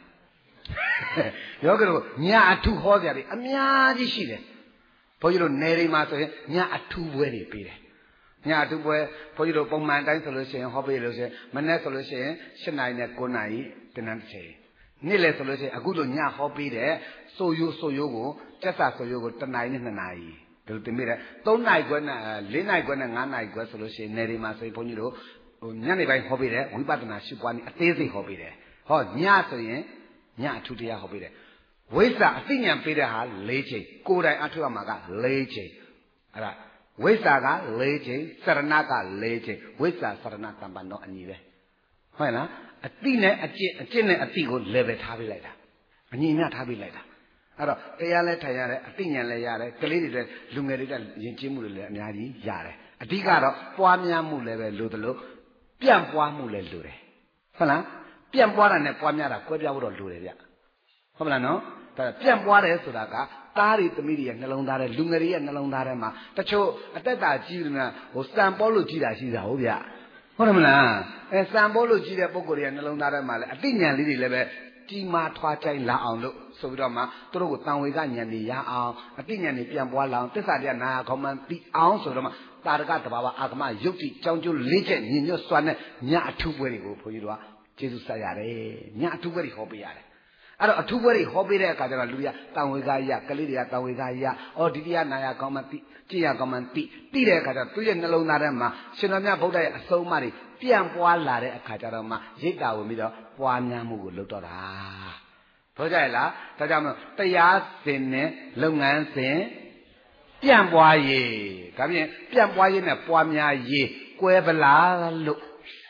Yoga, Nia two Hodia, a Mia Shide. For you to Neri Master, Nia two very Peter. Nia two where for you to Pomantan solution, Hobby solution, Manet solution, Shanai Konai, Tenancy. Nile solution, a good Nia Hobby there, so you so you go, just as you go tonight in the night. Don't I go and Lina go and I go solution, Nerima say Poniro, Nani by hobby there, we button a ship one, a daisy hobby there. Oh, Nya so yen, Nya to the hobby there. Where's that thing and Peter ha, Leche, Koda Atuamaga, Leche. Where's that Leche, Saranaga, Leche, where's that Saranaka, but not anyway. When a thinner, a chin, a tigo, level tabby later. And you not tabby later. Aro, Tayale Tayare, a thing and Layare, Kalidi, Lumerita, Jinchimule, Nari, Yare. A tigaro, Poamia Mule, Ludalo, Piampoa Mule Lure. Hala, Piampoa and a Poamia, Quadia would do it. Hola, no? Piampoa Sudaka, Tari the media, Nalondare, Lumeri and Nalondarema, Tacho, a Tata Gina, or Stampolo Gida, she's a Hobia. Hola, a Stampolo Gida Pocori and Nalondarema, a thing and Lily Leve. Tima Twachai La on look, so Roma, through Tanwiganya, Ya, a thing and Piambola, Tessadiana, command the ounce of Roma, Targata Baba Agma, Yuki, Chanju, Legend, in your son, Nya too very good for you, Jesus Sayare, Nya too very hobby. A too very hobby there, Cataluya, Tanwigaya, Kalidia, Tanwigaya, or Didia Naya command, Tia command, Tire Cata, Tuyan Alonarema, Sinamia Boda, so many. Piampoa Lare, a Catarama, Zeta will meet up, Puanamu, Lutora. Projela, Tajam, Tayas, Sene, Lungan, Sen, Piampoa ye, come in, Piampoa in a Puamia ye, Quebela look.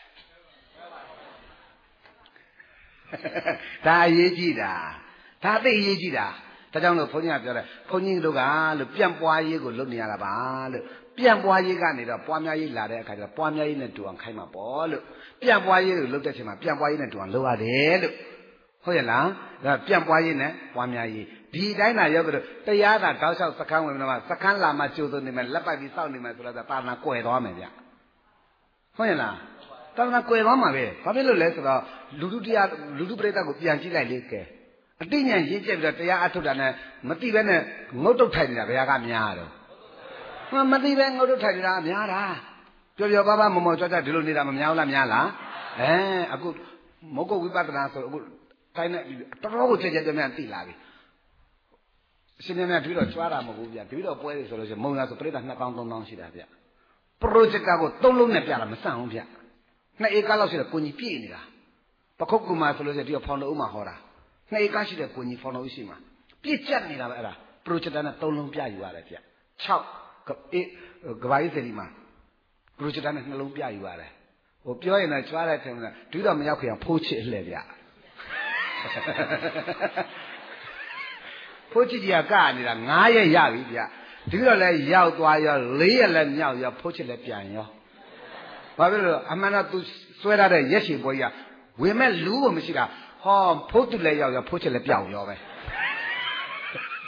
Ta ye jida, Ta de ye jida, Tajam, Ponia, Pony Luga, Piampoa ye, good looking at a ball. Piamboy got it, a Poamia ladder, a Poamia in it to a kind of ball. Piamboy looked at him, a Piamboy in it to a lower head. Hoyala, the Piamboy in it, Poamia. The Dina Yoga, the Yada, Tausha Sakan, Sakan Lama children, and Lapavi sound him as the Parna Coedomia. Hoyala, Tana Coedoma, Pamelo less about Ludutia, Ludubreta, Pianchila Lake. A thing and he gave the Teatudana, Mativene, Moto Tanya, Yagamiaro. Mati ben go to Tadira, Miara. To your Baba Momoja, Dilunida Miala Miala. Eh, a good Moko Wipatana, so good. Tina, Toro take the man Tilavi. Cinema Twitter, Suara Moguia, Twitter Poets, or Mona Preta, Napound on Shida. Project I go, Tolo Nepiala, Sound. Na Ekalos in a Puni Pina. Pacocuma philosophy upon the Umahora. Na Ekashi the Puni for no Ishima. Pichat Nila, Project and a Tolum Pia, you are at ya. Ciao. Gavaiselima. Brucitan and Lumpia, you are. O Pio and I try to do the Miyaki and poach it, Levia. Poach it, Yagan, and Naya Yavia. Do you let Yao to your Leah and Yao, your poach it, Piano? Pablo, a man to swear at a yeshi boy. We met Lu, Michiga. Oh, put to lay out your poach it, Piano.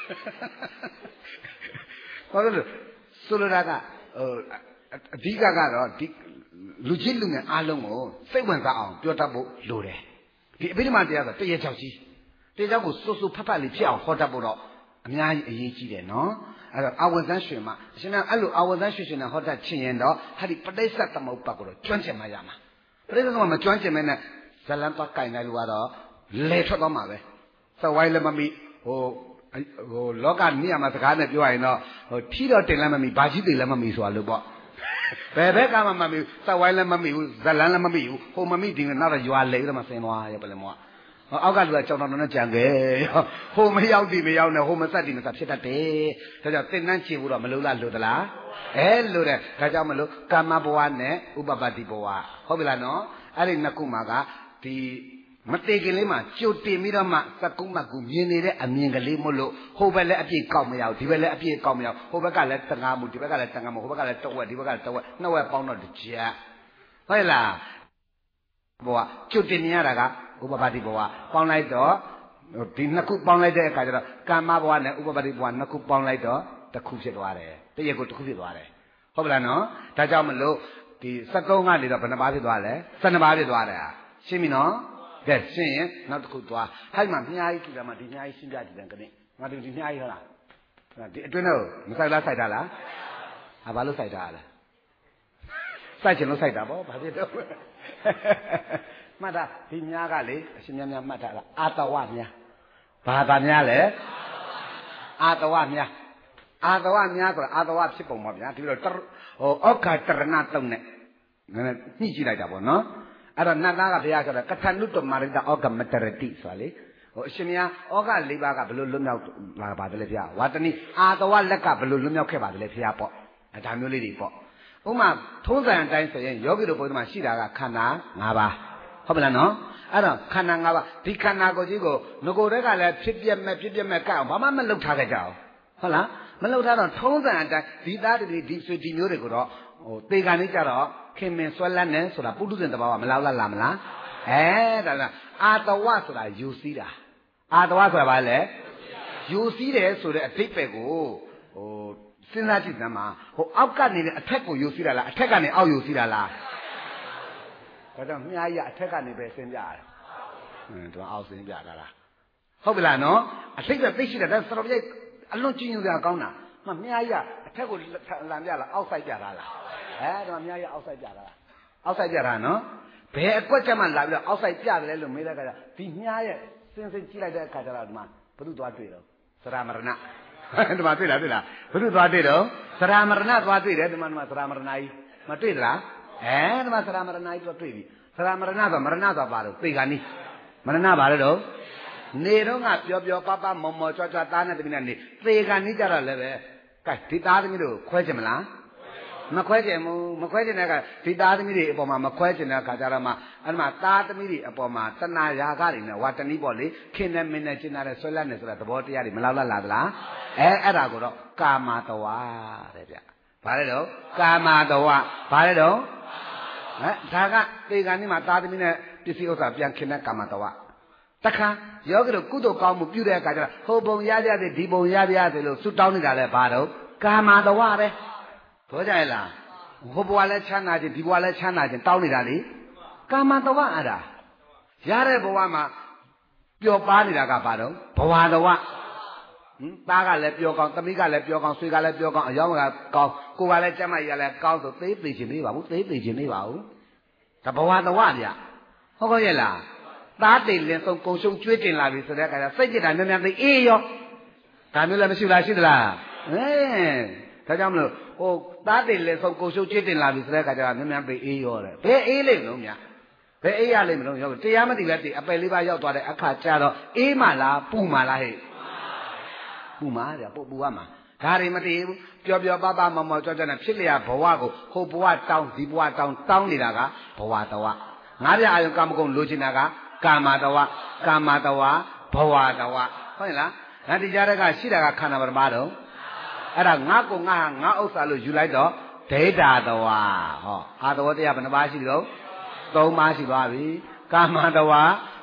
ဘာလို့လဲဆိုလိုတာကဟိုအဓိကကတော့ဒီလူကြီးလူငယ်အားလုံးကိုစိတ်ဝင်စားအောင်ပြောတတ်ဖို့လိုတယ်ဒီအဘိဓမ္မာတရားဆိုတရေချောက်ကြီးတရားချောက်ကိုစွတ်စွတ်ဖတ်ဖတ်လေးဖြစ်အောင်ဟောတတ်ဖို့တော့အများကြီးအရေးကြီးတယ်နော်အဲ့တော့အာဝဇ္ဇန်ရွှေမှာအရှင်ကအဲ့လိုအာဝဇ္ဇန်ရွှေရွှေနဲ့ဟောတတ်ချင်ရင်တော့ဟာဒီပဋိစ္စသမုပ္ပါကိုတော့ကျွမ်းကျင်မှရမှာပဋိစ္စသမုပ္ပါမကျွမ်းကျင်မဲနဲ့ဇလန်တော့ကင်လိုက်လို့ကတော့လဲထွက်သွားမှာပဲသဝိုင်းလည်းမမိဟိုဟိုလောကနေရာမှာစကားနဲ့ပြောရရင်တော့ဟိုထီတော့တင်လည်းမမိဘာကြီးတွေလည်းမမိဆိုတာလို့ပေါ့ဘယ်ဘက်ကမှမမိဘူးသဝိုင်းလည်းမမိဘူးဇလန်လည်းမမိဘူးဟိုမမိတင်ကနောက်တော့ရွာလေတော့မစင်သွားရပလမောအောက်ကလူကကြောင်တော်တော်နဲ့ကြံခဲ့ဟိုမရောက်ဒီမရောက်နဲ့ဟိုမဆက်ဒီမဆက်ဖြစ်တတ်တယ်ဒါကြောင့်သင်္นานချေဖို့တော့မလိုလားလို့သလားအဲလိုတဲ့ဒါကြောင့်မလို့ကာမဘဝနဲ့ဥပပတ္တိဘဝဟုတ်ပြီလားနော်အဲ့ဒီနှစ်ခုမှာကဒီမတေခင်လေးမှာကြိုတင်ပြီးတော့မှသကုမကူမြင်နေတဲ့အမြင်ကလေးမို့လို့ဟိုဘက်လည်းအပြည့်ကောက်မရဘူးဒီဘက်လည်းအပြည့်ကောက်မရဘူးဟိုဘက်ကလည်းတငါမှုဒီဘက်ကလည်းတငါမှုဟိုဘက်ကလည်းတဝက်ဒီဘက်ကလည်းတဝက်နှစ်ဝက်ပေါင်းတော့တစ်ချက်ဟုတ်လားဘဝကြိုတင်မြင်ရတာကဥပပတ္တိဘဝပေါင်းလိုက်တော့ဒီနှစ်ခုပေါင်းလိုက်တဲ့အခါကျတော့ကာမဘဝနဲ့ဥပပတ္တိဘဝနှစ်ခုပေါင်းလိုက်တော့တစ်ခုဖြစ်သွားတယ်တရက်ကိုတစ်ခုဖြစ်သွားတယ်ဟုတ်ပါလားနော်ဒါကြောင့်မလို့ဒီစက်ကုန်းကနေတော့ဘယ်နှပါးဖြစ်သွားလဲဆယ်နှစ်ပါးဖြစ်သွားတယ်ရှင်းပြီနော်ကဲရှင်းရင်နောက်တစ်ခုသွားဟိုက်မှာမြားကြီးကြည့်တယ်မှာဒီမြားကြီးရှင်းပြကြည့်တယ်ကနေငါတို့ဒီမြားကြီးဟုတ်လားဒီအတွင်းတော့မဆိုင်လားစိုက်တာလားဟာဘာလို့စိုက်တာလဲစိုက်ချင်လို့စိုက်တာပေါ့ဘာဖြစ်တော့မှတ်တာဒီမြားကလေအရှင်မြတ်များမှတ်တာလားအာတဝမြားဘာသာများလဲအာတဝမြားအာတဝမြားဆိုတာအာတဝဖြစ်ပုံပါဗျာဒီလိုဟိုဩဃတရဏတုံနဲ့နည်းနည်းညှိကြည့်လိုက်တာပေါ့နော်အဲ့တော့နတ်သားကဘုရားဆိုတာကထဏုတ္တမာရိတဩဃမတရတိဆိုတာလေဟိုအရှင်မြတ်ဩဃလေးပါးကဘယ်လိုလွတ်မြောက်လာပါတယ်လဲဘုရားဝါတဏိအာတဝလက်ကဘယ်လိုလွတ်မြောက်ခဲ့ပါတယ်လဲဘုရားပေါ့အဲဒါမျိုးလေးတွေပေါ့ဥမာထုံးစံအတိုင်းဆိုရင်ယောဂီတို့ဘုရားမှာရှိတာကခန္ဓာ၅ပါးဟုတ်ပါလားနော်အဲ့တော့ခန္ဓာ၅ပါးဒီခန္ဓာကိုယ်ကြီးကိုငကိုယ်တည်းကလည်းဖြစ်ပြက်မဲ့ဖြစ်ပြက်မဲ့ကအောင်ဘာမှမလုပ်ထားကြကြအောင်ဟုတ်လားမလုပ်ထားတော့ထုံးစံအတိုင်းဒီသားတွေဒီဆွေဒီမျိုးတွေကိုတော့ဟိုသေကန်လေးကြတော့ခင်မင်ဆွဲလန်းနေဆိုတာပုထုဇဉ်တဘာဝမလောက်လားလားမလားအဲဒါကအာတဝဆိုတာယူစည်းတာအာတဝဆိုတာဘာလဲယူစည်းတယ်ဆိုတဲ့အတိတ်ပဲကိုဟိုစဉ်းစားကြည့်စမ်းပါဟိုအောက်ကနေအထက်ကိုယူစည်းတာလားအထက်ကနေအောက်ယူစည်းတာလားဒါတော့မြားကြီးအထက်ကနေပဲဆင်းပြရတယ်ဟင်းတော့အောက်ဆင်းပြတာလားဟုတ်ပြီလားနော်အထိတ်ပဲသိရှိတယ်ဒါစတော်ပြိုက်အလွန်ကျဉ်းကျဉ်းစရာကောင်းတာမှမြားကြီးအထက်ကိုလမ်းပြလားအောက်ဆိုင်ပြတာလားအဲဒီမှာအများကြီးအောက်ဆိုင်ပြတာအောက်ဆိုင်ပြတာနော်ဘယ်အကွက်ကြမှာလာပြီးတော့အောက်ဆိုင်ပြတယ်လို့မေးတဲ့အခါကျဒီမြားရဲ့စင်စင်ကြည့်လိုက်တဲ့အခါကျတော့ဒီမှာဘုသူ့သွားတွေ့တော့သရမရဏဒီမှာတွေ့လားတွေ့လားဘုသူ့သွားတွေ့တော့သရမရဏသွားတွေ့တယ်ဒီမှာဒီမှာသရမရဏကြီးမတွေ့လားအဲဒီမှာသရမရဏကြီးတော့တွေ့ပြီသရမရဏဆိုမရဏဆိုပါတော့သိကနီးမရဏပါလေတော့နေတော့ကပျော်ပျော်ပပမော်မော်ကြွားကြွားသားနဲ့တမီးနဲ့နေသေကနီးကြတော့လည်းပဲကဲဒီသားသမီးတို့ခွဲချင်မလားမခွဲကျင်ဘူးမခွဲကျင်တဲ့ကဒီသားသမီးတွေအပေါ်မှာမခွဲကျင်တဲ့အခါကျတော့မှအဲ့မှာသားသမီးတွေအပေါ်မှာတဏှာရာဂတွေနဲ့ဝါတဏိပေါ့လေခင်နဲ့မင်းနဲ့ကျင်လာတဲ့ဆွဲလန်းနေဆိုတာသဘောတရားတွေမလောက်လားလားသလားအဲအဲ့ဒါကိုတော့ကာမတဝါတဲ့ဗျဘာလဲတော့ကာမတဝါဘာလဲတော့ဟဲ့ဒါကသေကံនេះမှာသားသမီးနဲ့ပစ္စည်းဥစ္စာပြန်ခင်တဲ့ကာမတဝါတခါယောဂီတို့ကုသိုလ်ကောင်းမှုပြုတဲ့အခါကျတော့ဟိုပုံရကြတဲ့ဒီပုံရကြတဲ့လို့ဆုတောင်းနေတာလဲဘာတော့ကာမတဝါပဲဘောကြရလားဟိုဘဝလည်းချမ်းသာခြင်းဒီဘဝလည်းချမ်းသာခြင်းတောင်းနေတာလေကာမတဝအဲ့ဒါရတဲ့ဘဝမှာပျော်ပါနေတာကဘာတော့ဘဝတဝဟင်သားကလည်းပျော်ကောင်းသမီးကလည်းပျော်ကောင်းဆွေကလည်းပျော်ကောင်းအယောင်ကကောင်းကိုယ်ကလည်းကျမ်းမာရလည်းကောင်းဆိုသေးသေးခြင်းမေးပါဘူးသေးသေးခြင်းမေးပါဘူးဒါဘဝတဝဗျဟုတ်ကောရဲ့လားသားတိတ်လင်းဆုံးကုံရှုံကျွေးတင်လာပြီဆိုတဲ့အခါကျစိတ်ကြည်တာများများသိအေးရောဒါမျိုးလည်းမရှိလားရှိသလားဟဲ့ဒါကြောင့်မလို့ဟိုသားတိတ်လည်းဆုံးကိုရှုပ်ချစ်တင်လာပြီဆိုတဲ့အခါကျတော့မြန်မြန်ပြေးအေးရောတယ်ဘယ်အေးလိမ့်မလို့များဘယ်အေးရလိမ့်မလို့ရောတရားမသိလဲတိအပယ်လေးပါးရောက်သွားတဲ့အခါကျတော့အေးမှလားပူမှလားဟဲ့ပူမှဗျပူပူရမှာဒါတွေမတည်ဘူးပျော်ပျော်ပါပါမော်မော်ကြောကြောနဲ့ဖြစ်လျာဘဝကိုဟိုဘဝတောင်းဒီဘဝတောင်းတောင်းနေတာကဘဝတဝငါးပြအာယုကာမဂုဏ်လိုချင်တာကကာမတဝကာမတဝဘဝတဝဟုတ်ရဲ့လားငါတရားတဲ့ကရှိတာကခန္ဓာပရမတော့အဲ့ဒါငါကိုငါငါဥစ္စာလို့ယူလိုက်တော့ဒိဋ္ဌာတဝါဟောအာတဝတရားဘယ်နှပါးရှိတော့သုံးပါးရှိသွားပြီကာမတဝါဘ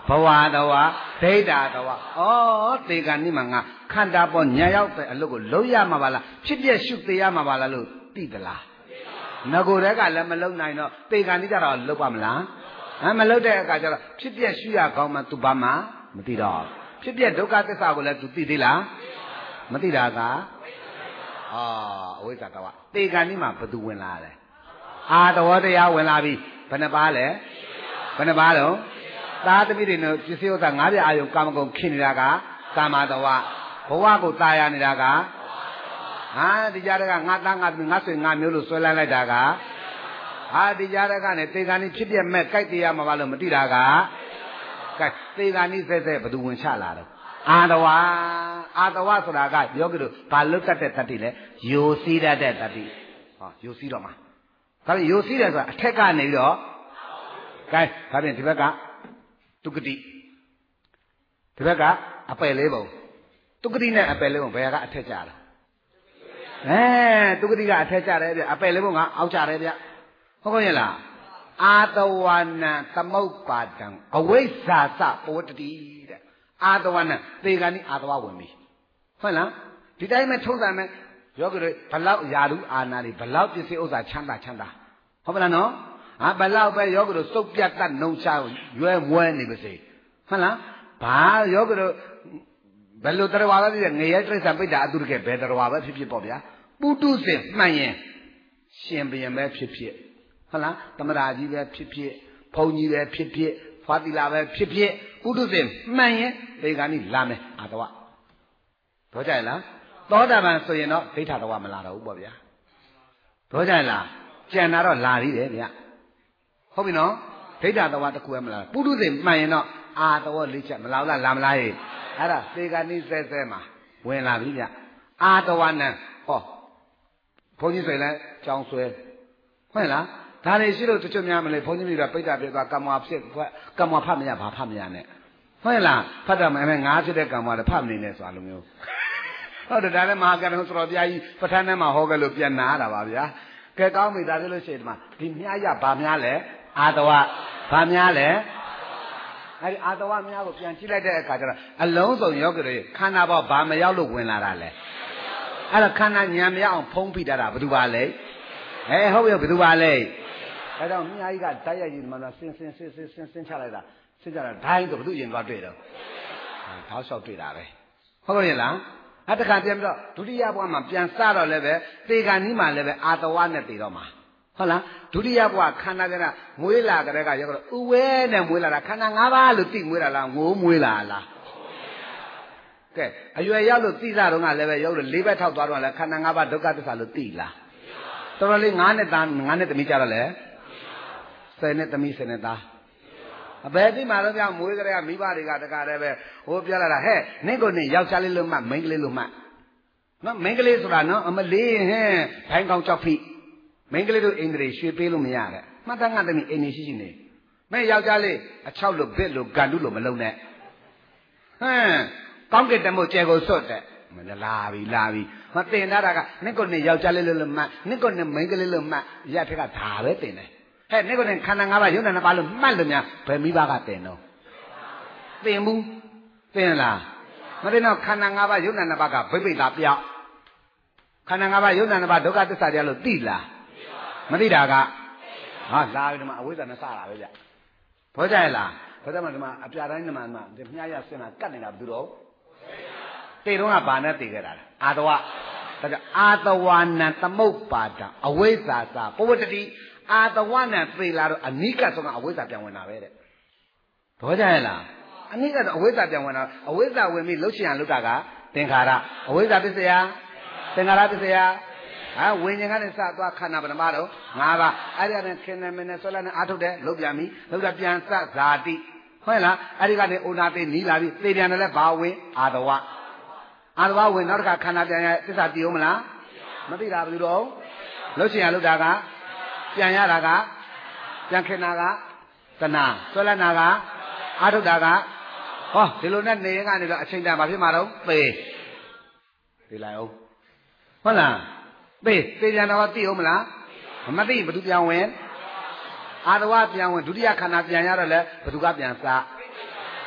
ဘဝတော်ဒိဋ္ဌာတော်ဩသေကံနိမငါခန္ဓာပေါ်ညာရောက်တဲ့အလုပ်ကိုလုံးရမှာပါလားဖြစ်ပြရှုသေးရမှာပါလားလို့သိသလားငကိုယ်တည်းကလည်းမလုံနိုင်တော့သေကံနိကြတော့လုံပါမလားဟမ်မလုံတဲ့အခါကျတော့ဖြစ်ပြရှုရကောင်းမှ तू ဘာမှမသိတော့ဖြစ်ပြဒုက္ခသစ္စာကိုလည်း तू သိသေးလားမသိတာကအာအဝိဇ္ဇာတော်သေကံနိမှာဘယ်သူဝင်လာလဲအာတော်တရားဝင်လာပြီဘယ်နှပါလဲဘယ်နှပါတော့သာသမီတွေနဲ့ပစ္စည်းဥစ္စာငါးပြအာယုကာမဂုဏ်ခင်နေတာကကာမတဝဘဝကိုตายရနေတာကဟာဒီကြားကငါသားငါသမီးငါဆွေငါမျိုးလို့ဆွဲလန်းလိုက်တာကဟာဒီကြားကနဲ့သေကံဤဖြစ်ပြမဲ့ကြိုက်တရားမှာပါလို့မသိတာကကြိုက်သေကံဤဆက်ဆက်ဘယ်သူဝင်ချလာတော့အာတဝအာတဝဆိုတာကယောဂီတို့ဘာလွတ်တတ်တဲ့တတိလဲယိုစီးတတ်တဲ့တတိဟောယိုစီးတော့မှာဒါပြင်ယိုစီးတယ်ဆိုတာအထက်ကနေပြီးတော့ကဲဒါပြင်ဒီဘက်ကတုကတိဒီဘက်ကအပယ်လေးပုံတုကတိနဲ့အပယ်လေးပုံဘယ်ကအထက်ကြလဲအဲတုကတိကအထက်ကြတယ်ဗျအပယ်လေးပုံကအောက်ကြတယ်ဗျဟုတ်ကောရဲ့လားအာတဝနံသမုပ္ပါဒံအဝိဇ္ဇာစပဝတ္တိတဲ့အာတဝနံသေကံဤအာတဝဝင်ပြီဟုတ်လားဒီတိုင်းမဲ့ထုံးစံမဲ့ယောဂီတွေဘလောက်ယာရုအာနာတွေဘလောက်ပစ္စည်းဥစ္စာချမ်းသာချမ်းသာဟုတ်ပါလားနော်ဟာဘလောက်ပဲယောဂီတို့စုပ်ပြတ်တတ်နှုံချရွယ်မွဲနေပါစေဟုတ်လားဘာယောဂီတို့ဘယ်လိုတရားဝါပဲဖြစ်ငရဲတိရစ္ဆာန်ပိဋ္ဌာအတုတကယ်ဘယ်တရားဝါပဲဖြစ်ဖြစ်ပေါ့ဗျာပုတုစင်မှန်ရင်ရှင်ဘရင်ပဲဖြစ်ဖြစ်ဟုတ်လားသမရာကြီးပဲဖြစ်ဖြစ်ဘုန်းကြီးပဲဖြစ်ဖြစ်ဖွာတိလာပဲဖြစ်ဖြစ်ပုတုစင်မှန်ရင်ဒီကနေ့လာမယ်အာတဝတော့ကြရလားသောတာပန်ဆိုရင်တော့ဒိဋ္ဌာတဝမလာတော့ဘူးပေါ့ဗျာတော့ကြရလားကြံတာတော့လာသေးတယ်ဗျာဟုတ်ပြီနော်ဒိဋ္ဌာတဝတခုပဲမလာပုတုစင်မှန်ရင်တော့အာတဝလေးချက်မလာလားလာမလားဟဲ့အဲ့ဒါသေကနိစဲစဲမှာဝင်လာပြီဗျအာတဝနံဟောဘုန်းကြီးဆိုရင်လည်းကြောင်းဆွဲဟုတ်လားဒါတွေရှိလို့တချို့များမလဲဘုန်းကြီးတွေကပိဋကပြသွားကမ္မဖြစ်ကမ္မဖတ်မရဘာဖတ်မရနဲ့ဟုတ်လားဖတ်တယ်မယ်ငါဖြစ်တဲ့ကမ္မတွေဖတ်မနေနဲ့ဆိုတာလိုမျိုးဟုတ်တယ်ဒါလည်းမဟာကဏ္ဍဆိုတော်ဘုရားကြီးပဋ္ဌာန်းထဲမှာဟောခဲ့လို့ပြန်နာတာပါဗျာကဲကောင်းပြီဒါလည်းလို့ရှိရင်ဒီမှာဒီမြားရဘာများလဲအာတဝဘာများလဲအဲ့ဒီအာတဝများကိုပြန်ကြည့်လိုက်တဲ့အခါကျတော့အလုံးစုံယောဂီတွေခန္ဓာပေါ်ဘာမရောက်လို့ဝင်လာတာလဲအဲ့တော့ခန္ဓာဉာဏ်မရအောင်ဖုံးဖိတတ်တာဘယ်သူပါလဲဟဲဟုတ်ရောဘယ်သူပါလဲအဲ့တော့မြားကြီးကတိုက်ရိုက်ကြီးဒီမှာဆင်းဆင်းဆင်းဆင်းဆင်းဆင်းချလိုက်တာဆင်းကြတာဒိုင်းဆိုဘယ်သူရင်သွားတွေ့တော့ထောက်လျှောက်တွေ့တာပဲဟုတ်ရဲ့လားအတခါပြန်ပြီးတော့ဒုတိယဘဝမှာပြန်စတော့လည်းပဲသေကံနီးမှာလည်းပဲအာတဝနဲ့တည်တော့မှာဟုတ်လားဒုတိယဘဝခန္ဓာကကမွေးလာကြတဲ့ကရောက်တော့ဥဝဲနဲ့မွေးလာတာခန္ဓာ၅ပါးလို့သိမွေးလာလားငိုးမွေးလာလားကဲအရွယ်ရောက်လို့သိစားတော့ကလည်းပဲရောက်လို့လေးဘက်ထောက်သွားတော့လည်းခန္ဓာ၅ပါးဒုက္ခသစ္စာလို့သိလားတော်တော်လေးငါးနဲ့သားငါးနဲ့သမီးကြတော့လေဆယ်နဲ့သမီးဆယ်နဲ့သားအဘယ်တိမှာတော့ကြောင့်မွေးကြတဲ့ကမိဘတွေကတကားတည်းပဲဟိုပြောလာတာဟဲ့နင့်ကိုနင့်ယောက်ျားလေးလို့မှမိန်းကလေးလို့မှနော်မိန်းကလေးဆိုတာနော်အမလေးဟဲ့ဘိုင်းကောင်းကြောက်ဖိမိန်းကလေးတို့အိန္ဒြေရွှေပေးလို့မရတဲ့မှတ်သားငါသမီးအိန္ဒြေရှိရှိနေမဲယောက်ျားလေးအချောက်လို့ဘစ်လို့ဂန္တုလို့မလုံးနဲ့ဟမ်ကောင်းကင်တမို့ကျဲကိုစွတ်တဲ့မလာပြီလာပြီမတင်တာကနင့်ကိုနင့်ယောက်ျားလေးလို့မှနင့်ကိုနင့်မိန်းကလေးလို့မှရထက်ကဒါပဲတင်တယ်ဟဲ့နင့်ကိုနင့်ခန္ဓာ၅ပါးယုံနာ၅ပါးလို့မှတ်လို့များဘယ်မိဘကတင်တော့တင်ဘူးတင်လားမတင်တော့ခန္ဓာ၅ပါးယုံနာ၅ပါးကဘိပိတာပြောက်ခန္ဓာ၅ပါးယုံနာ၅ပါးဒုက္ခသစ္စာတရားလို့သိလားမသိတာကဟာလာပြီဒီမှာအဝိဇ္ဇာနဲ့စတာပဲဗျဘောကြရလားဘောကြမှာဒီမှာအပြတိုင်းဒီမှာဒီမြားရဆင်းတာကတ်နေတာဘယ်သူတော့တေတုံးကဘာနဲ့တည်ခဲ့တာလဲအာတဝဒါကြောင့်အာတဝနံသမုပ္ပါဒံအဝိဇ္ဇာစာပဝတ္တိအာတဝနံသေလာတော့အနိကဆုံးကအဝိဇ္ဇာပြန်ဝင်တာပဲတဲ့ဘောကြရလားအနိကတော့အဝိဇ္ဇာပြန်ဝင်တာအဝိဇ္ဇာဝင်ပြီးလှုပ်ရှင်ရလှုပ်တာကသင်္ခါရအဝိဇ္ဇာပစ္စယသင်္ခါရပစ္စယဟာဝိညာဉ်ကနေစသွားခန္ဓာပထမတော့၅ပါးအဲ့ဒီကနေခင်နေမနေဆွဲလာနေအာထုတ်တယ်လုတ်ပြန်ပြီလုတ်တာပြန်စဇာတိဟုတ်လားအဲ့ဒီကနေဩနာသိနီးလာပြီသေပြန်တယ်လဲဘာဝင်အာတဝအာတဝဝင်နောက်တစ်ခါခန္ဓာပြန်ရသစ္စာတည်အောင်မလားမသိတာဘယ်လိုတော့လုတ်ချင်ရလုတ်တာကပြန်ရတာကပြန်ခင်တာကတဏှာဆွဲလာတာကအာထုတ်တာကဟောဒီလိုနဲ့နေရင်ကနေတော့အချိန်တန်ဘာဖြစ်မှာတော့သေသေလိုက်အောင်ဟုတ်လားသေသေပြန်တော့သိအောင်မလားမသိဘယ်သူပြန်ဝင်အာတဝပြန်ဝင်ဒုတိယခန္ဓာပြန်ရတော့လဲဘယ်သူကပြန်စား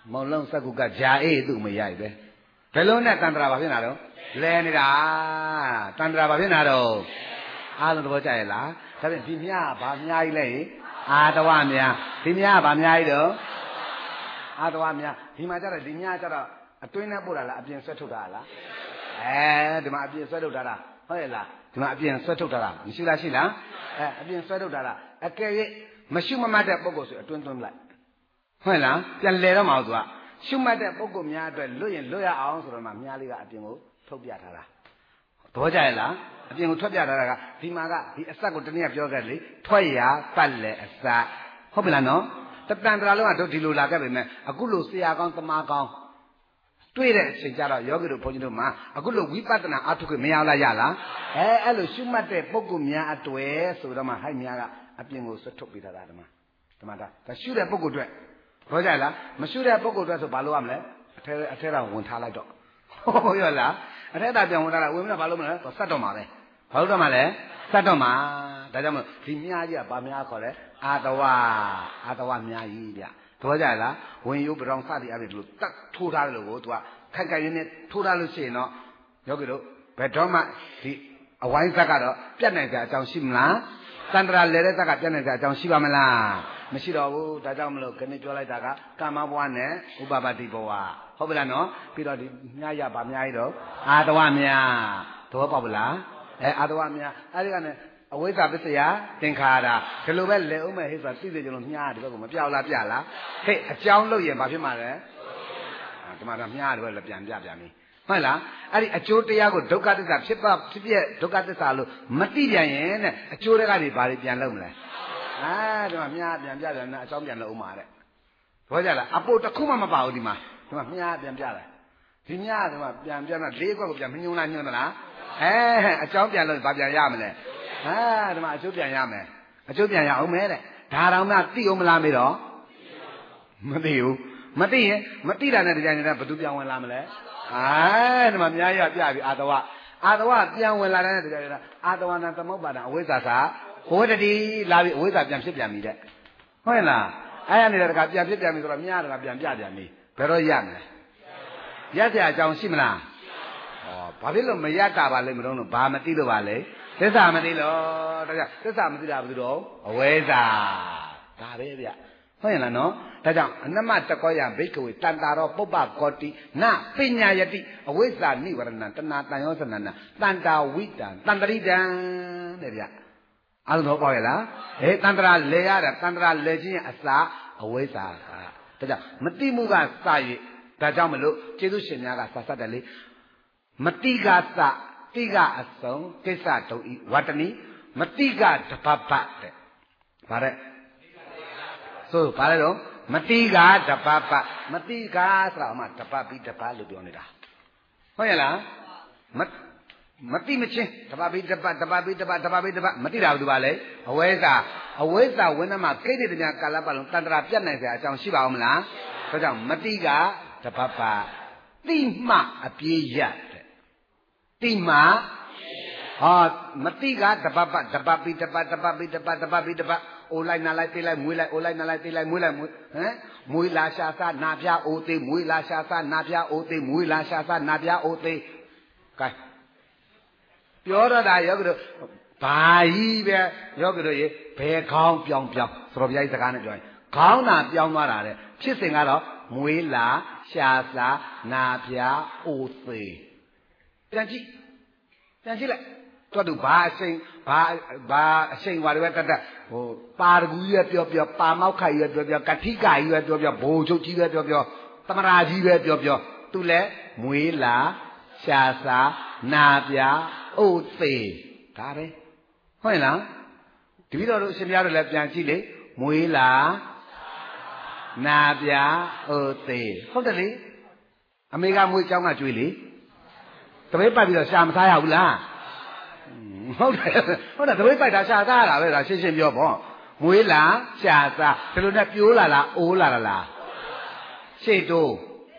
မောင်လုံးစကုကဂျာအေးသူ့မရိုက်ပဲဘယ်လုံးနဲ့တန်တရာဘာဖြစ်နာတော့လဲနေတာတန်တရာဘာဖြစ်နာတော့အားလုံးသဘောကျရဲ့လားဒါဖြင့်ဒီမြားဘာများကြီးလဲအာတဝမြားဒီမြားဘာများကြီးတော့အာတဝမြားဒီမှာကျတော့ဒီမြားကျတော့အတွင်းနဲ့ပို့တာလားအပြင်ဆွဲထုတ်တာလားအဲဒီမှာအပြင်ဆွဲထုတ်တာလားဟုတ်ရဲ့လားဒီမှာအပြင်ဆွဲထုတ်တာလားမရှိလားရှိလားအဲအပြင်ဆွဲထုတ်တာလားအကယ်၍မရှိမမှတ်တဲ့ပုဂ္ဂိုလ်ဆိုအတွင်းသွင်းလိုက်ဟုတ်လားပြန်လဲတော့မအောင်သူကရှုမှတ်တဲ့ပုဂ္ဂိုလ်များအတွက်လွတ်ရင်လွတ်ရအောင်ဆိုတော့မှမြားလေးကအပြင်ကိုထုတ်ပြထားတာသဘောကျရဲ့လားအပြင်ကိုထွက်ပြထားတာကဒီမှာကဒီအစက်ကိုတနည်းပြောခဲ့လေထွက်ရပတ်လေအစက်ဟုတ်ပြီလားနော်တတန်တရာလုံးကတို့ဒီလိုလာခဲ့ပြီမဲ့အခုလိုဆရာကောင်းသမားကောင်းတွေ့တဲ့အချိန်ကျတော့ယောဂီတို့ဘုန်းကြီးတို့မှာအခုလိုဝိပဿနာအထုခွင့်မရလားရလားအဲအဲ့လိုရှုမှတ်တဲ့ပုဂ္ဂိုလ်များအတွေ့ဆိုတော့မှဟိုက်များကအပြင်ကိုဆွတ်ထုတ်ပေးထားတာဓမ္မဓမ္မတာဒါရှုတဲ့ပုဂ္ဂိုလ်အတွက်ဘောကြလားမရှုတဲ့ပုဂ္ဂိုလ်အတွက်ဆိုဘာလို့ရမလဲအထဲအထဲတော့ဝင်ထားလိုက်တော့ဟုတ်ရောလားအထဲတာပြန်ဝင်ထားတာဝင်မလားဘာလို့မလဲတော့ဆက်တော့မှာပဲဘာလို့တော့မှလဲဆက်တော့မှာဒါကြောင့်မို့ဒီမြားကြီးကဗာမြားခေါ်လဲအာတဝအာတဝမြားကြီးဗျသဘောကျလားဝင်ယုပရောင်စသည်အပြင်လို့တက်ထိုးထားတယ်လို့ကိုသူကခိုက်ခိုက်ရင်းနဲ့ထိုးထားလို့ရှိရင်တော့ယောဂီတို့ဘယ်တော့မှဒီအဝိုင်းဇက်ကတော့ပြတ်နိုင်ကြအကြောင်းရှိမလားတန္တရာလဲတဲ့ဇက်ကပြတ်နိုင်ကြအကြောင်းရှိပါမလားမရှိတော့ဘူးဒါကြောင့်မလို့ခဏပြောလိုက်တာကကာမဘဝနဲ့ဥပပါတိဘဝဟုတ်ပြီလားနော်ပြီးတော့ဒီမြားရပါမြားရတော့အာတဝမြားသဘောပေါက်ပလားအဲအာတဝမြားအဲဒီကနေအဝိဇ္ဇာပစ္စယသင်္ခါရဒီလိုပဲလဲအောင်မဲ့ဟိဆိုတာသိစေကြလို့မြားဒီဘက်ကိုမပြောက်လားပြလားဟဲ့အကြောင်းလို့ရင်ဘာဖြစ်မှာလဲဒီမှာတော့မြားဒီဘက်လည်းပြန်ပြပြန်ပြီဟုတ်လားအဲ့ဒီအကျိုးတရားကိုဒုက္ခသစ္စာဖြစ်ပါဖြစ်ပြဒုက္ခသစ္စာလို့မသိပြန်ရင်တဲ့အကျိုးတွေကတွေဘာတွေပြန်လုပ်မလဲအာဒီမှာမြားပြန်ပြပြန်နဲ့အကြောင်းပြန်လုပ်အောင်ပါတဲ့ဘောကြလားအပိုတစ်ခုမှမပါဘူးဒီမှာဒီမှာမြားပြန်ပြလာဒီမြားဒီမှာပြန်ပြန်တော့လေးခွက်ကိုပြန်မညှိုးလားညှိုးသလားအဲအကြောင်းပြန်လို့ဘာပြန်ရမလဲဟာဒီမှာအကျိုးပြန်ရမယ်အကျိုးပြန်ရအောင်မဲတဲ့ဒါတောင်မှသိအောင်မလားမေးတော့မသိဘူးမသိရင်မသိတာနဲ့တရားနေတာဘယ်သူပြန်ဝင်လာမလဲအဲဒီမှာများရပြပြီအာတဝအာတဝပြန်ဝင်လာတဲ့တရားနေတာအာတဝနာသမုပ္ပါဒံအဝိဇ္ဇာသာဟောတတိလာပြီအဝိဇ္ဇာပြန်ဖြစ်ပြန်ပြီတဲ့ဟုတ်လားအဲ့ရနေတဲ့တခါပြန်ဖြစ်ပြန်ပြီဆိုတော့မြားတခါပြန်ပြပြန်ပြီဘယ်တော့ရမလဲရเสียအကြောင်းရှိမလားဩဘာဖြစ်လို့မရတာပါလဲမတော့လို့ဘာမသိလို့ပါလဲသစ္စာမသိလို့ဒါကြောင့်သစ္စာမသိတာဘာလို့တော့အဝိဇ္ဇာဒါပဲဗျဟုတ်ရင်လားနော်ဒါကြောင့်အနမတကောယဘိက္ခဝေတန်တာရောပုပ္ပကောတိနပညာယတိအဝိဇ္ဇာနိဝရဏတဏတန်ယောသနနာတန်တာဝိတံတန်တရိတံတဲ့ဗျအားလုံးတော့ပေါ့ရလားဟေးတန်တရာလဲရတာတန်တရာလဲခြင်းအစာအဝိဇ္ဇာကဒါကြောင့်မတိမှုကစ၍ဒါကြောင့်မလို့ကျေးဇူးရှင်များကဆက်ဆက်တယ်လေမတိကစတိကအစုံကိစ္စတုံဤဝတ္တနိမတိကတပပတဲ့ဗါတဲ့ဆိုဗါလဲတော့မတိကတပပမတိကဆိုတာမှတပပိတပလို့ပြောနေတာဟုတ်ရဲ့လားမမတိမချင်းတပပိတပတပပိတပတပပိတပမတိတာဘူးပါလေအဝိဇ္ဇာအဝိဇ္ဇာဝိနမကိဋ္တိတညာကာလပတ်လုံးတန်တရာပြတ်နိုင်စရာအကြောင်းရှိပါအောင်မလားဒါကြောင့်မတိကတပပတိမှအပြေးရတဲ့တိမှဟောမတိကတပပတပပိတပတပပိတပတပပိတပအိုလိုက်နာလိုက်တေးလိုက်မွေးလိုက်အိုလိုက်နာလိုက်တေးလိုက်မွေးလိုက်ဟမ်မွေးလာရှာစနာပြအိုသေးမွေးလာရှာစနာပြအိုသေးမွေးလာရှာစနာပြအိုသေးကဲပြောတော့တာယောဂီတို့ဘာကြီးပဲယောဂီတို့ရေဘယ်ခေါင်းပြောင်းပြောင်းဆိုတော့ဘုရားကြီးစကားနဲ့ပြောရင်ခေါင်းနာပြောင်းသွားတာတဲ့ဖြစ်စဉ်ကတော့မွေးလာရှာစနာပြအိုသေးပြန်ကြည့်ပြန်ကြည့်လိုက်တွတ်သူဘာအချိန်ဘာဘာအချိန်ဘာတွေပဲတတ်တတ်ဟိုပါရဂူကြီးပဲပြောပြောပါမောက်ခိုင်ကြီးပဲပြောပြောကတိကကြီးပဲပြောပြောဘိုလ်ချုပ်ကြီးပဲပြောပြောသမရာကြီးပဲပြောပြောသူလည်းမွေးလာရှာစာနာပြအိုသေးဒါပဲဟုတ်ရဲ့လားတပည့်တော်တို့အရှင်ဘုရားတို့လည်းပြန်ကြည့်လေမွေးလာနာပြအိုသေးဟုတ်တယ်လေအမေကမွေးเจ้าကကြွေးလေတပည့်ပတ်ပြီးတော့ရှာမစားရဘူးလားဟုတ်တယ်ဟုတ်တယ်တပည့်ပိုက်တာရှာစားရတာပဲဒါရှင်းရှင်းပြောပေါ့မွေးလာရှာစားဒီလိုနဲ့ပြိုးလာလားအိုးလာလားရှေ့တိုး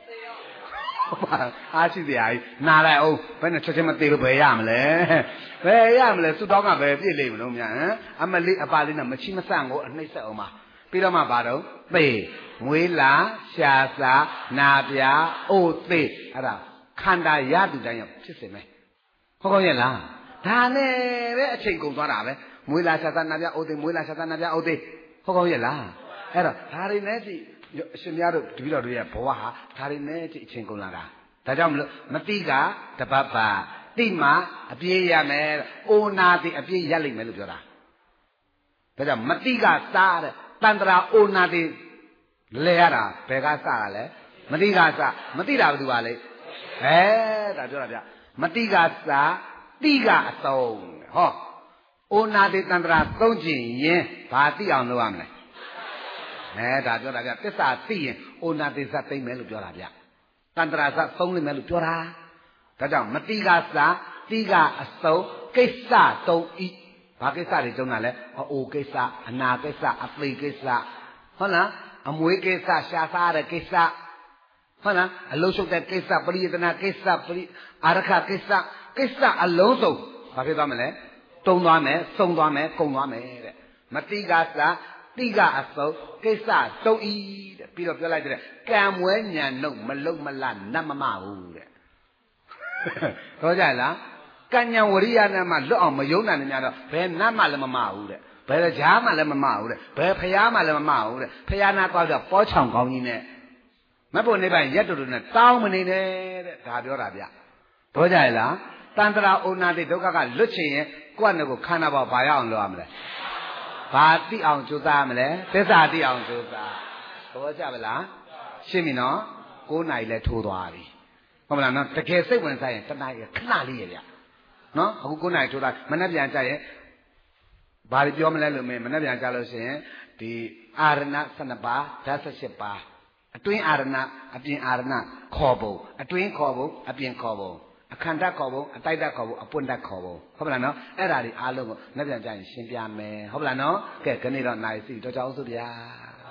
အားရှိစရာကြီးနာလိုက်အောင်ဘယ်နဲ့ချက်ချင်းမသေးလို့ဘယ်ရမလဲဘယ်ရမလဲသူ့တောင်းကဘယ်ပြည့်လိမ့်မလို့များဟမ်အမလေးအပါလေးနဲ့မချီမဆန့်ကိုအနှိမ့်ဆက်အောင်ပါပြီးတော့မှဘာတော့သေမွေးလာရှာစားနာပြအိုသေးအဲ့ဒါခန္ဓာရတူတိုင်းရောက်ဖြစ်စေမယ်ဟုတ်ကောင်းရဲ့လားဒါနဲ့ပဲအချိန်ကုန်သွားတာပဲမွေးလာရှာစားနာပြအိုသေးမွေးလာရှာစားနာပြအိုသေးဟုတ်ကောင်းရဲ့လားအဲ့တော့ဒါတွေနဲ့ကြည့်အရှင်များတို့တပည့်တော်တို့ရဲ့ဘဝဟာဒါတွေနဲ့ကြည့်အချိန်ကုန်လာတာဒါကြောင့်မလို့မတိကတပတ်ပါတိမှအပြေးရမယ်အိုနာတိအပြေးရလိမ့်မယ်လို့ပြောတာဒါကြောင့်မတိကစားတဲ့တန္တရာအိုနာတိလဲရတာဘယ်ကစတာလဲမတိကစမတိတာဘယ်သူပါလဲအဲဒါပြောတာဗျမတိကစားတိကအစုံဟောအိုနာတိတန္တရာသုံးကျင်ရင်ဘာတိအောင်လုပ်ရမလဲအဲဒါပြောတာဗျသစ္စာသိရင်အိုနာတိစသိမ့်မယ်လို့ပြောတာဗျတန္တရာစသုံးလိမ့်မယ်လို့ပြောတာဒါကြောင့်မတိကစားတိကအစုံကိစ္စသုံးဤဘာကိစ္စတွေကျုံတာလဲအိုကိစ္စအနာကိစ္စအသိကိစ္စဟုတ်လားအမွေးကိစ္စရှားစားတဲ့ကိစ္စဟုတ်လားအလုံးစုံတဲ့ကိစ္စပရိယတနာကိစ္စပရိအာရခကိစ္စကိစ္စအလုံးစုံဘာဖြစ်သွားမလဲတုံသွားမယ်စုံသွားမယ်ကုန်သွားမယ်တဲ့မတိကစားတိကအစုံကိစ္စသုံးဤတဲ့ပြီးတော့ပြောလိုက်တဲ့ကံမွဲညာနှုတ်မလုံမလနတ်မမဘူးတဲ့တော့ကြလားကံညာဝရိယနဲ့မှလွတ်အောင်မယုံနိုင်နေများတော့ဘယ်နတ်မှလည်းမမဘူးတဲ့ဘယ်ကြားမှလည်းမမဘူးတဲ့ဘယ်ဖျားမှလည်းမမဘူးတဲ့ဖျားနာသွားပြီးတော့ပေါ်ချောင်ကောင်းကြီးနဲ့မတ်ဖို့နေပိုင်ရက်တူတူနဲ့တောင်းမနေနဲ့တဲ့ဒါပြောတာဗျတော့ကြရလားတန္တရာဩနာတိဒုက္ခကလွတ်ချင်ရင်ကိုယ့်နဲ့ကိုခန္ဓာပေါက်ဘာရအောင်လုပ်ရမလဲဘာသိအောင်ကြိုးစားမလဲသစ္စာသိအောင်ကြိုးစားသဘောကျပါလားရှင်းပြီနော်ကိုးနိုင်လဲထိုးသွားပြီဟုတ်မလားနော်တကယ်စိတ်ဝင်စားရင်တနားရခဏလေးရဗျနော်အခုကိုးနိုင်ထိုးတာမနှက်ပြန်ကြရင်ဘာပြောမလဲလို့မင်းမနှက်ပြန်ကြလို့ရှိရင်ဒီအာရဏဆယ်နှစ်ပါးဓာတ်၁၈ပါးအတွင်းအာရဏအပြင်အာရဏခေါ်ပုံအတွင်းခေါ်ပုံအပြင်ခေါ်ပုံအခန္ဓာခေါ်ပုံအတိုက်တခေါ်ပုံအပွင့်တခေါ်ပုံဟုတ်ပါလားနော်အဲ့ဒါတွေအားလုံးကိုနှက်ပြန်ကြရင်ရှင်းပြမယ်ဟုတ်ပါလားနော်ကဲခဏတော့နိုင်စီတော့ကြောင်းစို့ဗျာ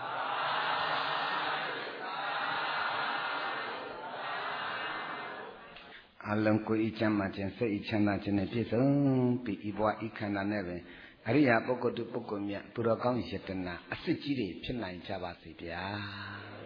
အလုံးကိုဤချမ်းသာခြင်းစိတ်ဤချမ်းသာခြင်းနဲ့ပြည့်စုံပြီးဤဘဝဤခန္ဓာနဲ့ပင်အရိယာပုဂ္ဂိုလ်တုပုဂ္ဂိုလ်မြတ်သူတော်ကောင်းယတနာအစစ်ကြီးတွေဖြစ်နိုင်ကြပါစေဗျာ